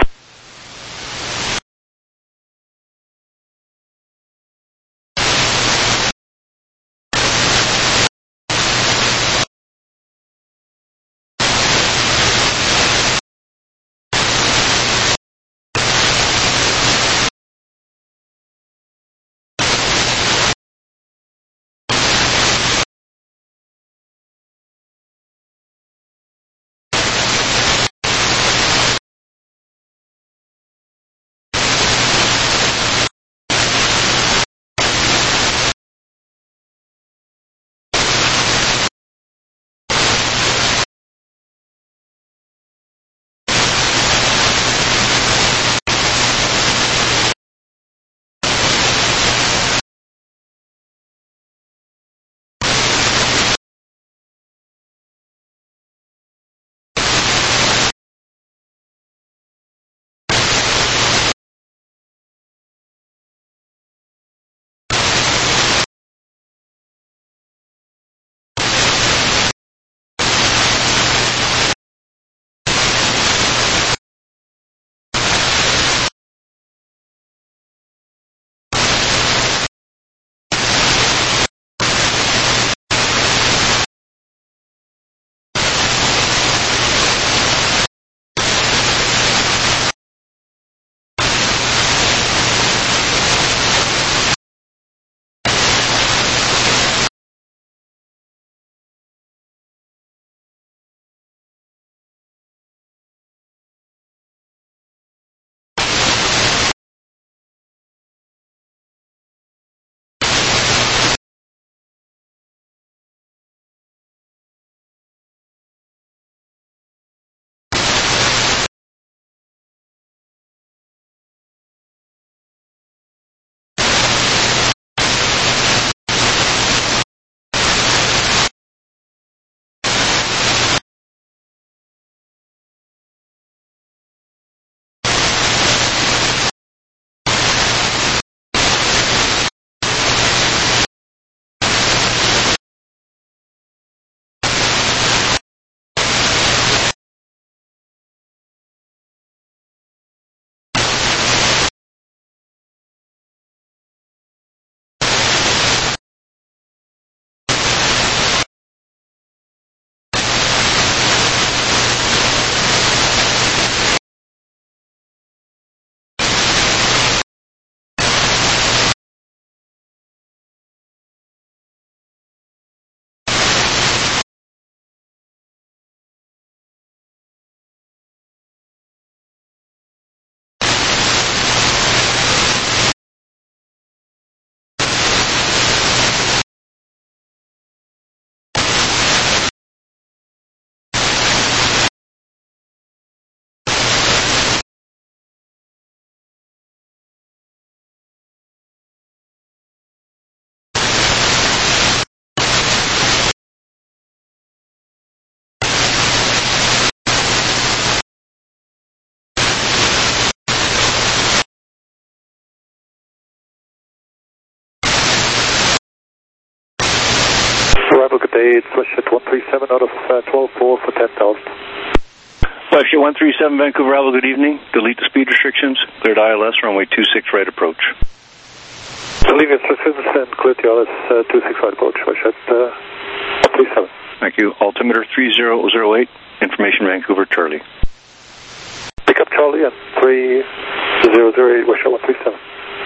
good day. It's WestJet 137 out of 12-4 for 10,000. WestJet 137, Vancouver Ravel, good evening. Delete the speed restrictions. Cleared ILS, runway 26 right approach. Delete restrictions and cleared the ILS 26 right approach. WestJet 137. Thank you. Altimeter 3008, information Vancouver, Charlie. Pick up Charlie at 3008, WestJet 137.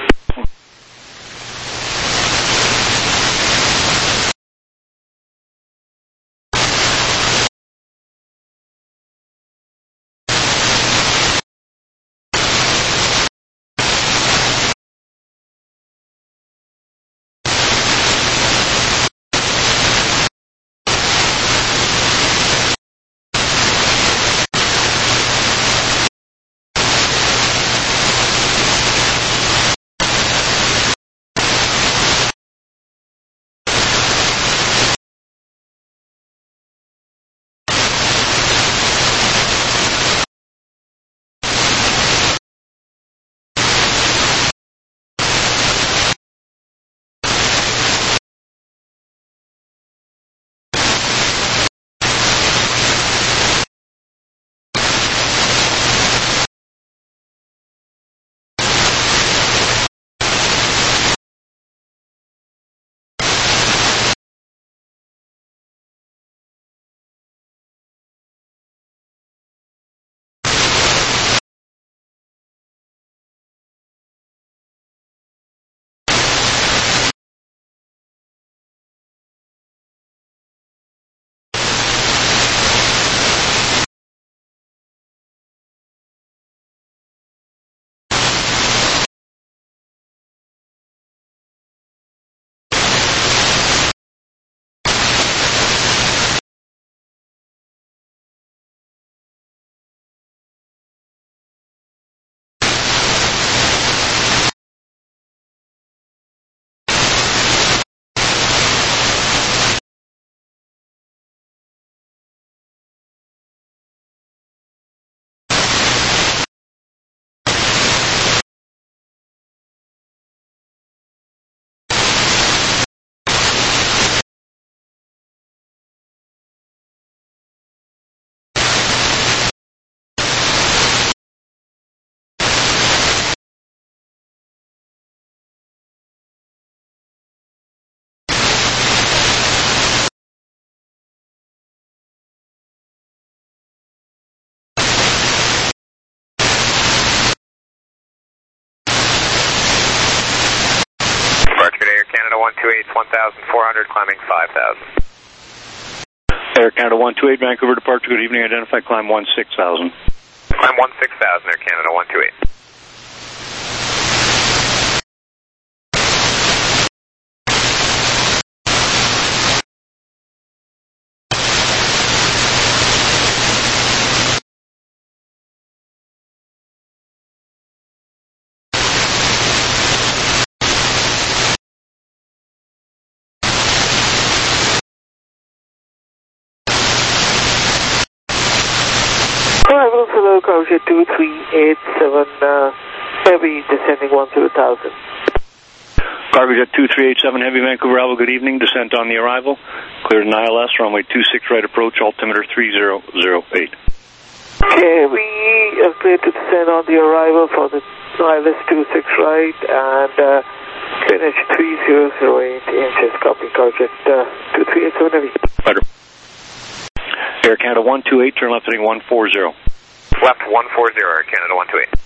Canada 128, 1,400, climbing 5,000. Air Canada 128, Vancouver departure, good evening, identify climb 16,000. Climb 16,000, Air Canada 128. Arrival Solo Cargo 2387, heavy descending 10,000. Cargo Jet 2387, Heavy Vancouver Ravel, good evening, descent on the arrival. Cleared an ILS, runway 26 right approach, altimeter 3008. Okay, we are cleared to descend on the arrival for the ILS 26 right and clearance 3008 inches, copy Cargo Jet 2387 Heavy. Roger. Air Canada 128, turn left heading 140. Left 140, Air Canada 128.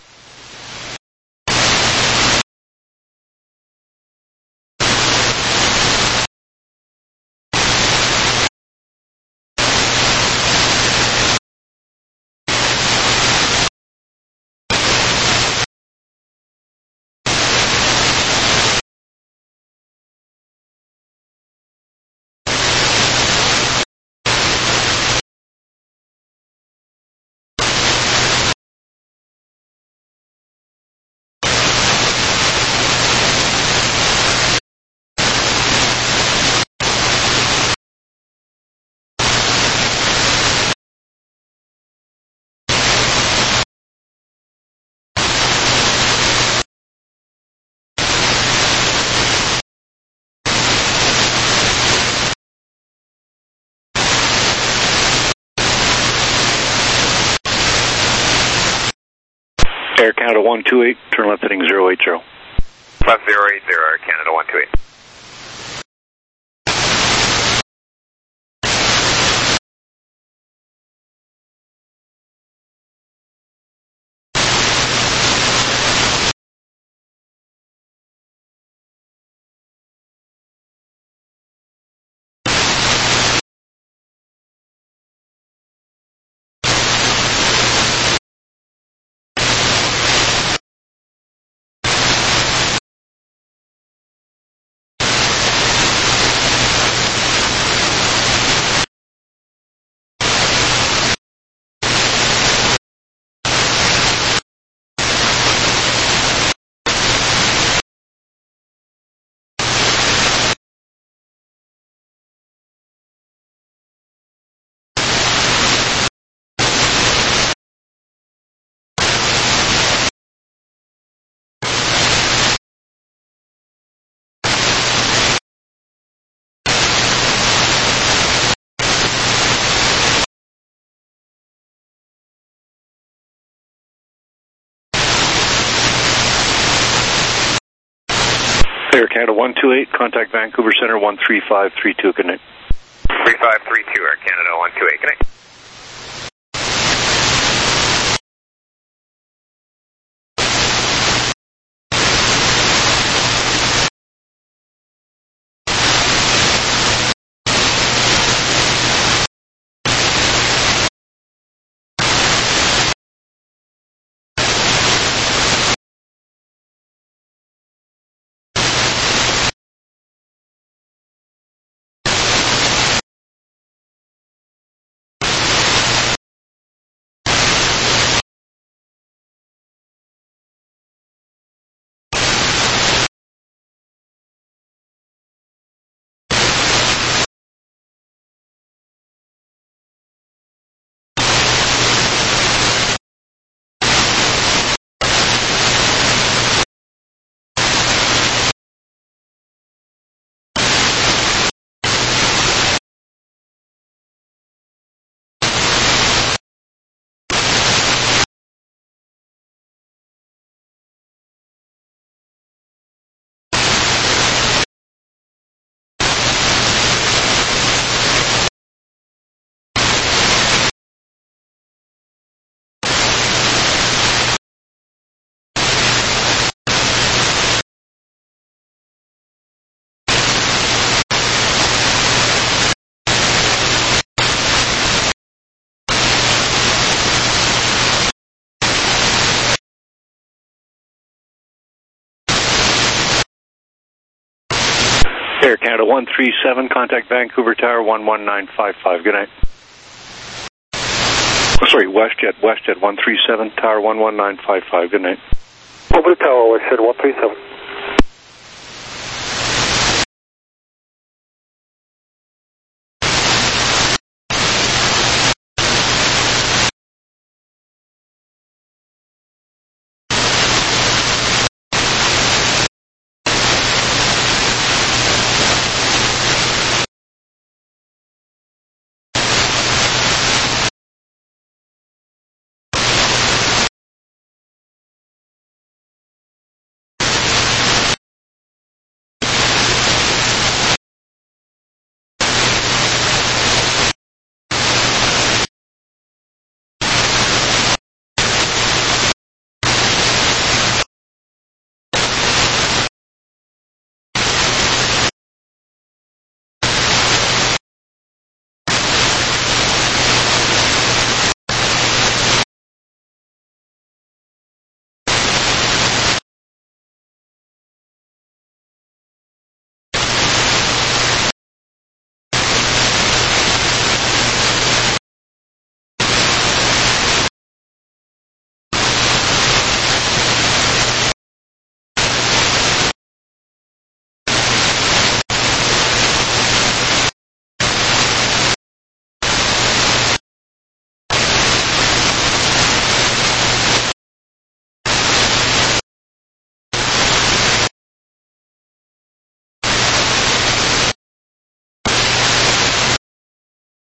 Air Canada 128, turn left heading 080. Left 080, Air Canada 128. Air Canada 128, contact Vancouver Center 13532, good night. 3532, Air Canada 128, good night. Air Canada 137, contact Vancouver Tower 11955, good night. Oh, sorry, WestJet 137, Tower 11955, good night. Over the tower, WestJet 137.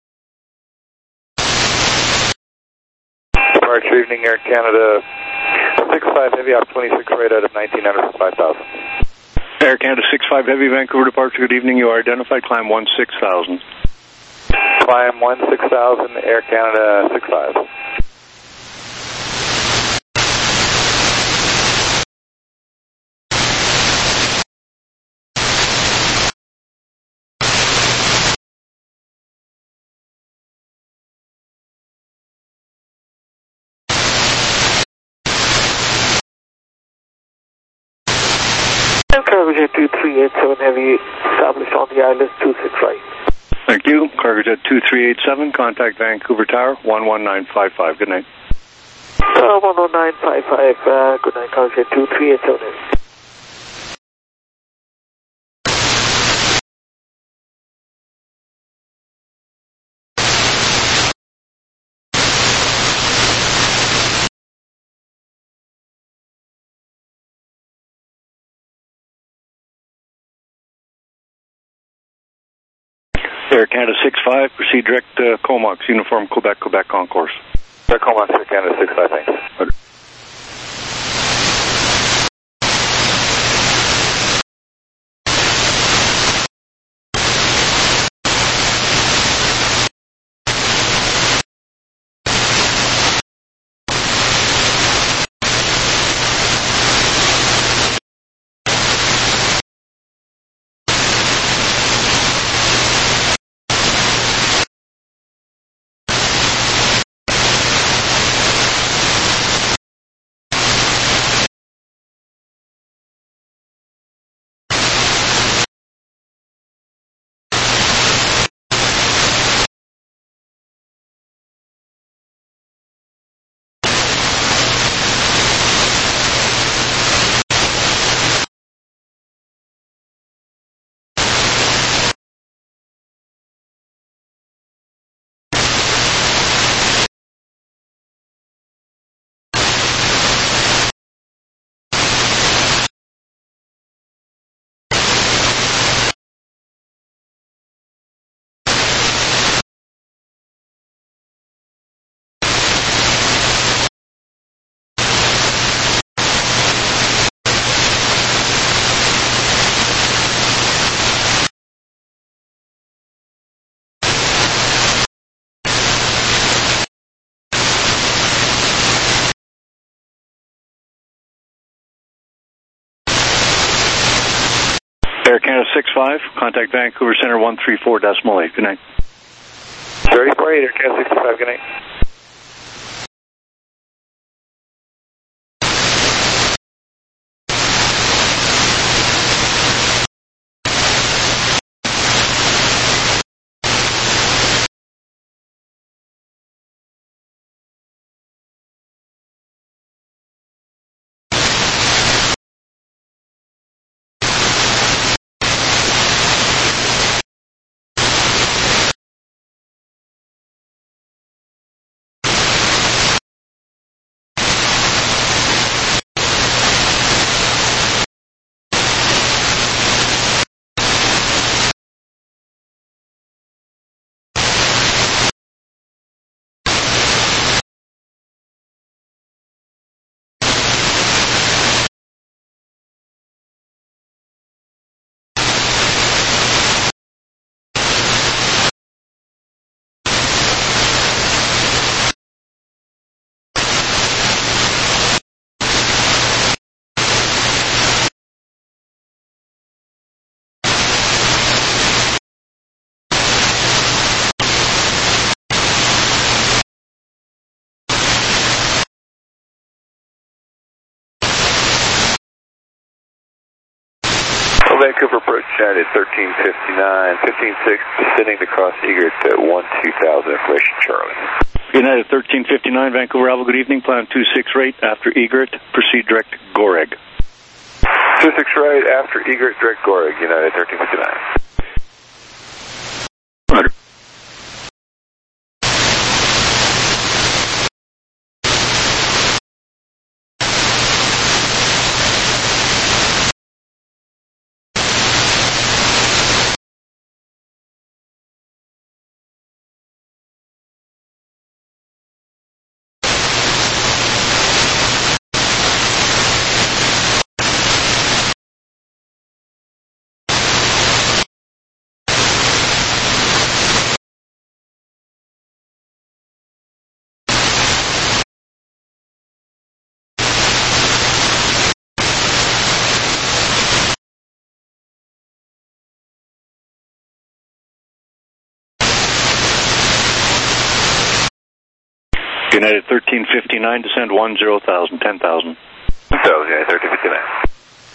Departure evening, Air Canada 65 Heavy off 26 right out of 1900 for 5,000. Air Canada 65 Heavy, Vancouver departure, good evening. You are identified, climb 16,000. Climb 16,000, Air Canada 65. Cargojet 2387 Heavy, established on the ILS 26 right. Thank you. Cargojet 2387, contact Vancouver Tower, 11955. Good night. 11955, good night, Cargojet 2387 Heavy. Air Canada 65, proceed direct to Comox, Uniform Quebec, Quebec Concourse. Comox, Air Canada 65, thanks. Okay. Air Canada 65, contact Vancouver Center 134.8. Good night. 34-8, Air Canada 65, good night. Vancouver approach United 1359, 15-6, descending to cross Egret at 1-2000, information Charlie. United 1359, Vancouver Alpha, good evening, plan 26 right after Egret, proceed direct Goreg. 26 right after Egret, direct Goreg, United 1359. United 1359, descend 10,000, 10,000. So, United 1359.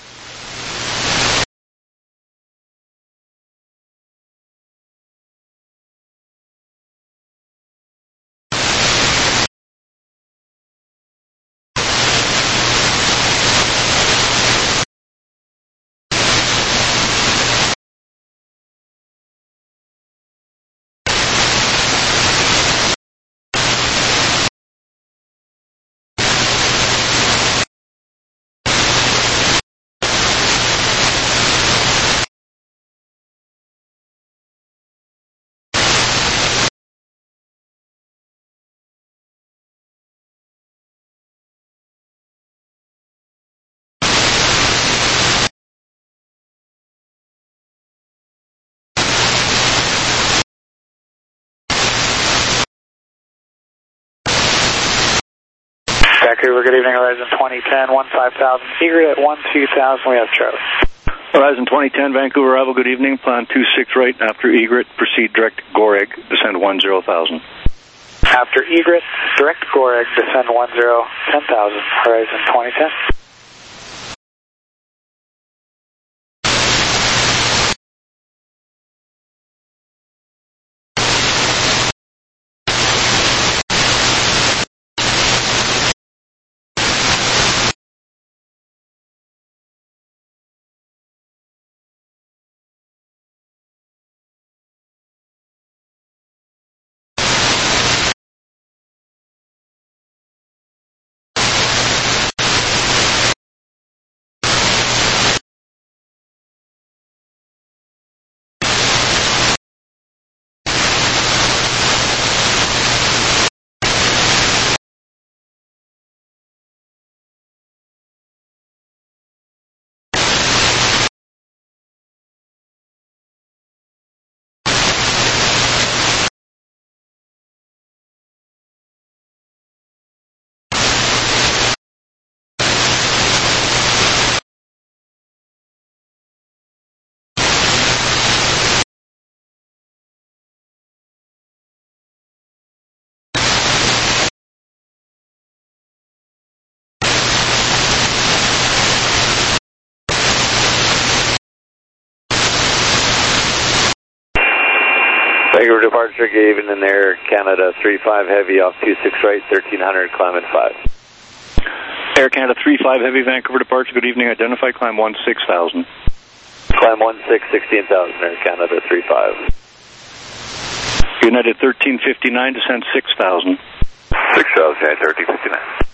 Vancouver, good evening, Horizon 2010, 15,000, Egret at 12,000, we have Charlie. Horizon 2010, Vancouver arrival, good evening, plan 26 right, after Egret, proceed direct Goreg, descend 10,000. After Egret, direct Goreg, descend 10,000, Horizon 2010. Vancouver departure, good evening there, Canada 35 Heavy off 26 right, 1300, climb at 5. Air Canada 35 Heavy, Vancouver departure, good evening, identify, climb 16,000. Climb 16,000, Air Canada 35. United 1359, descend 6,000. 6,000, United 1359.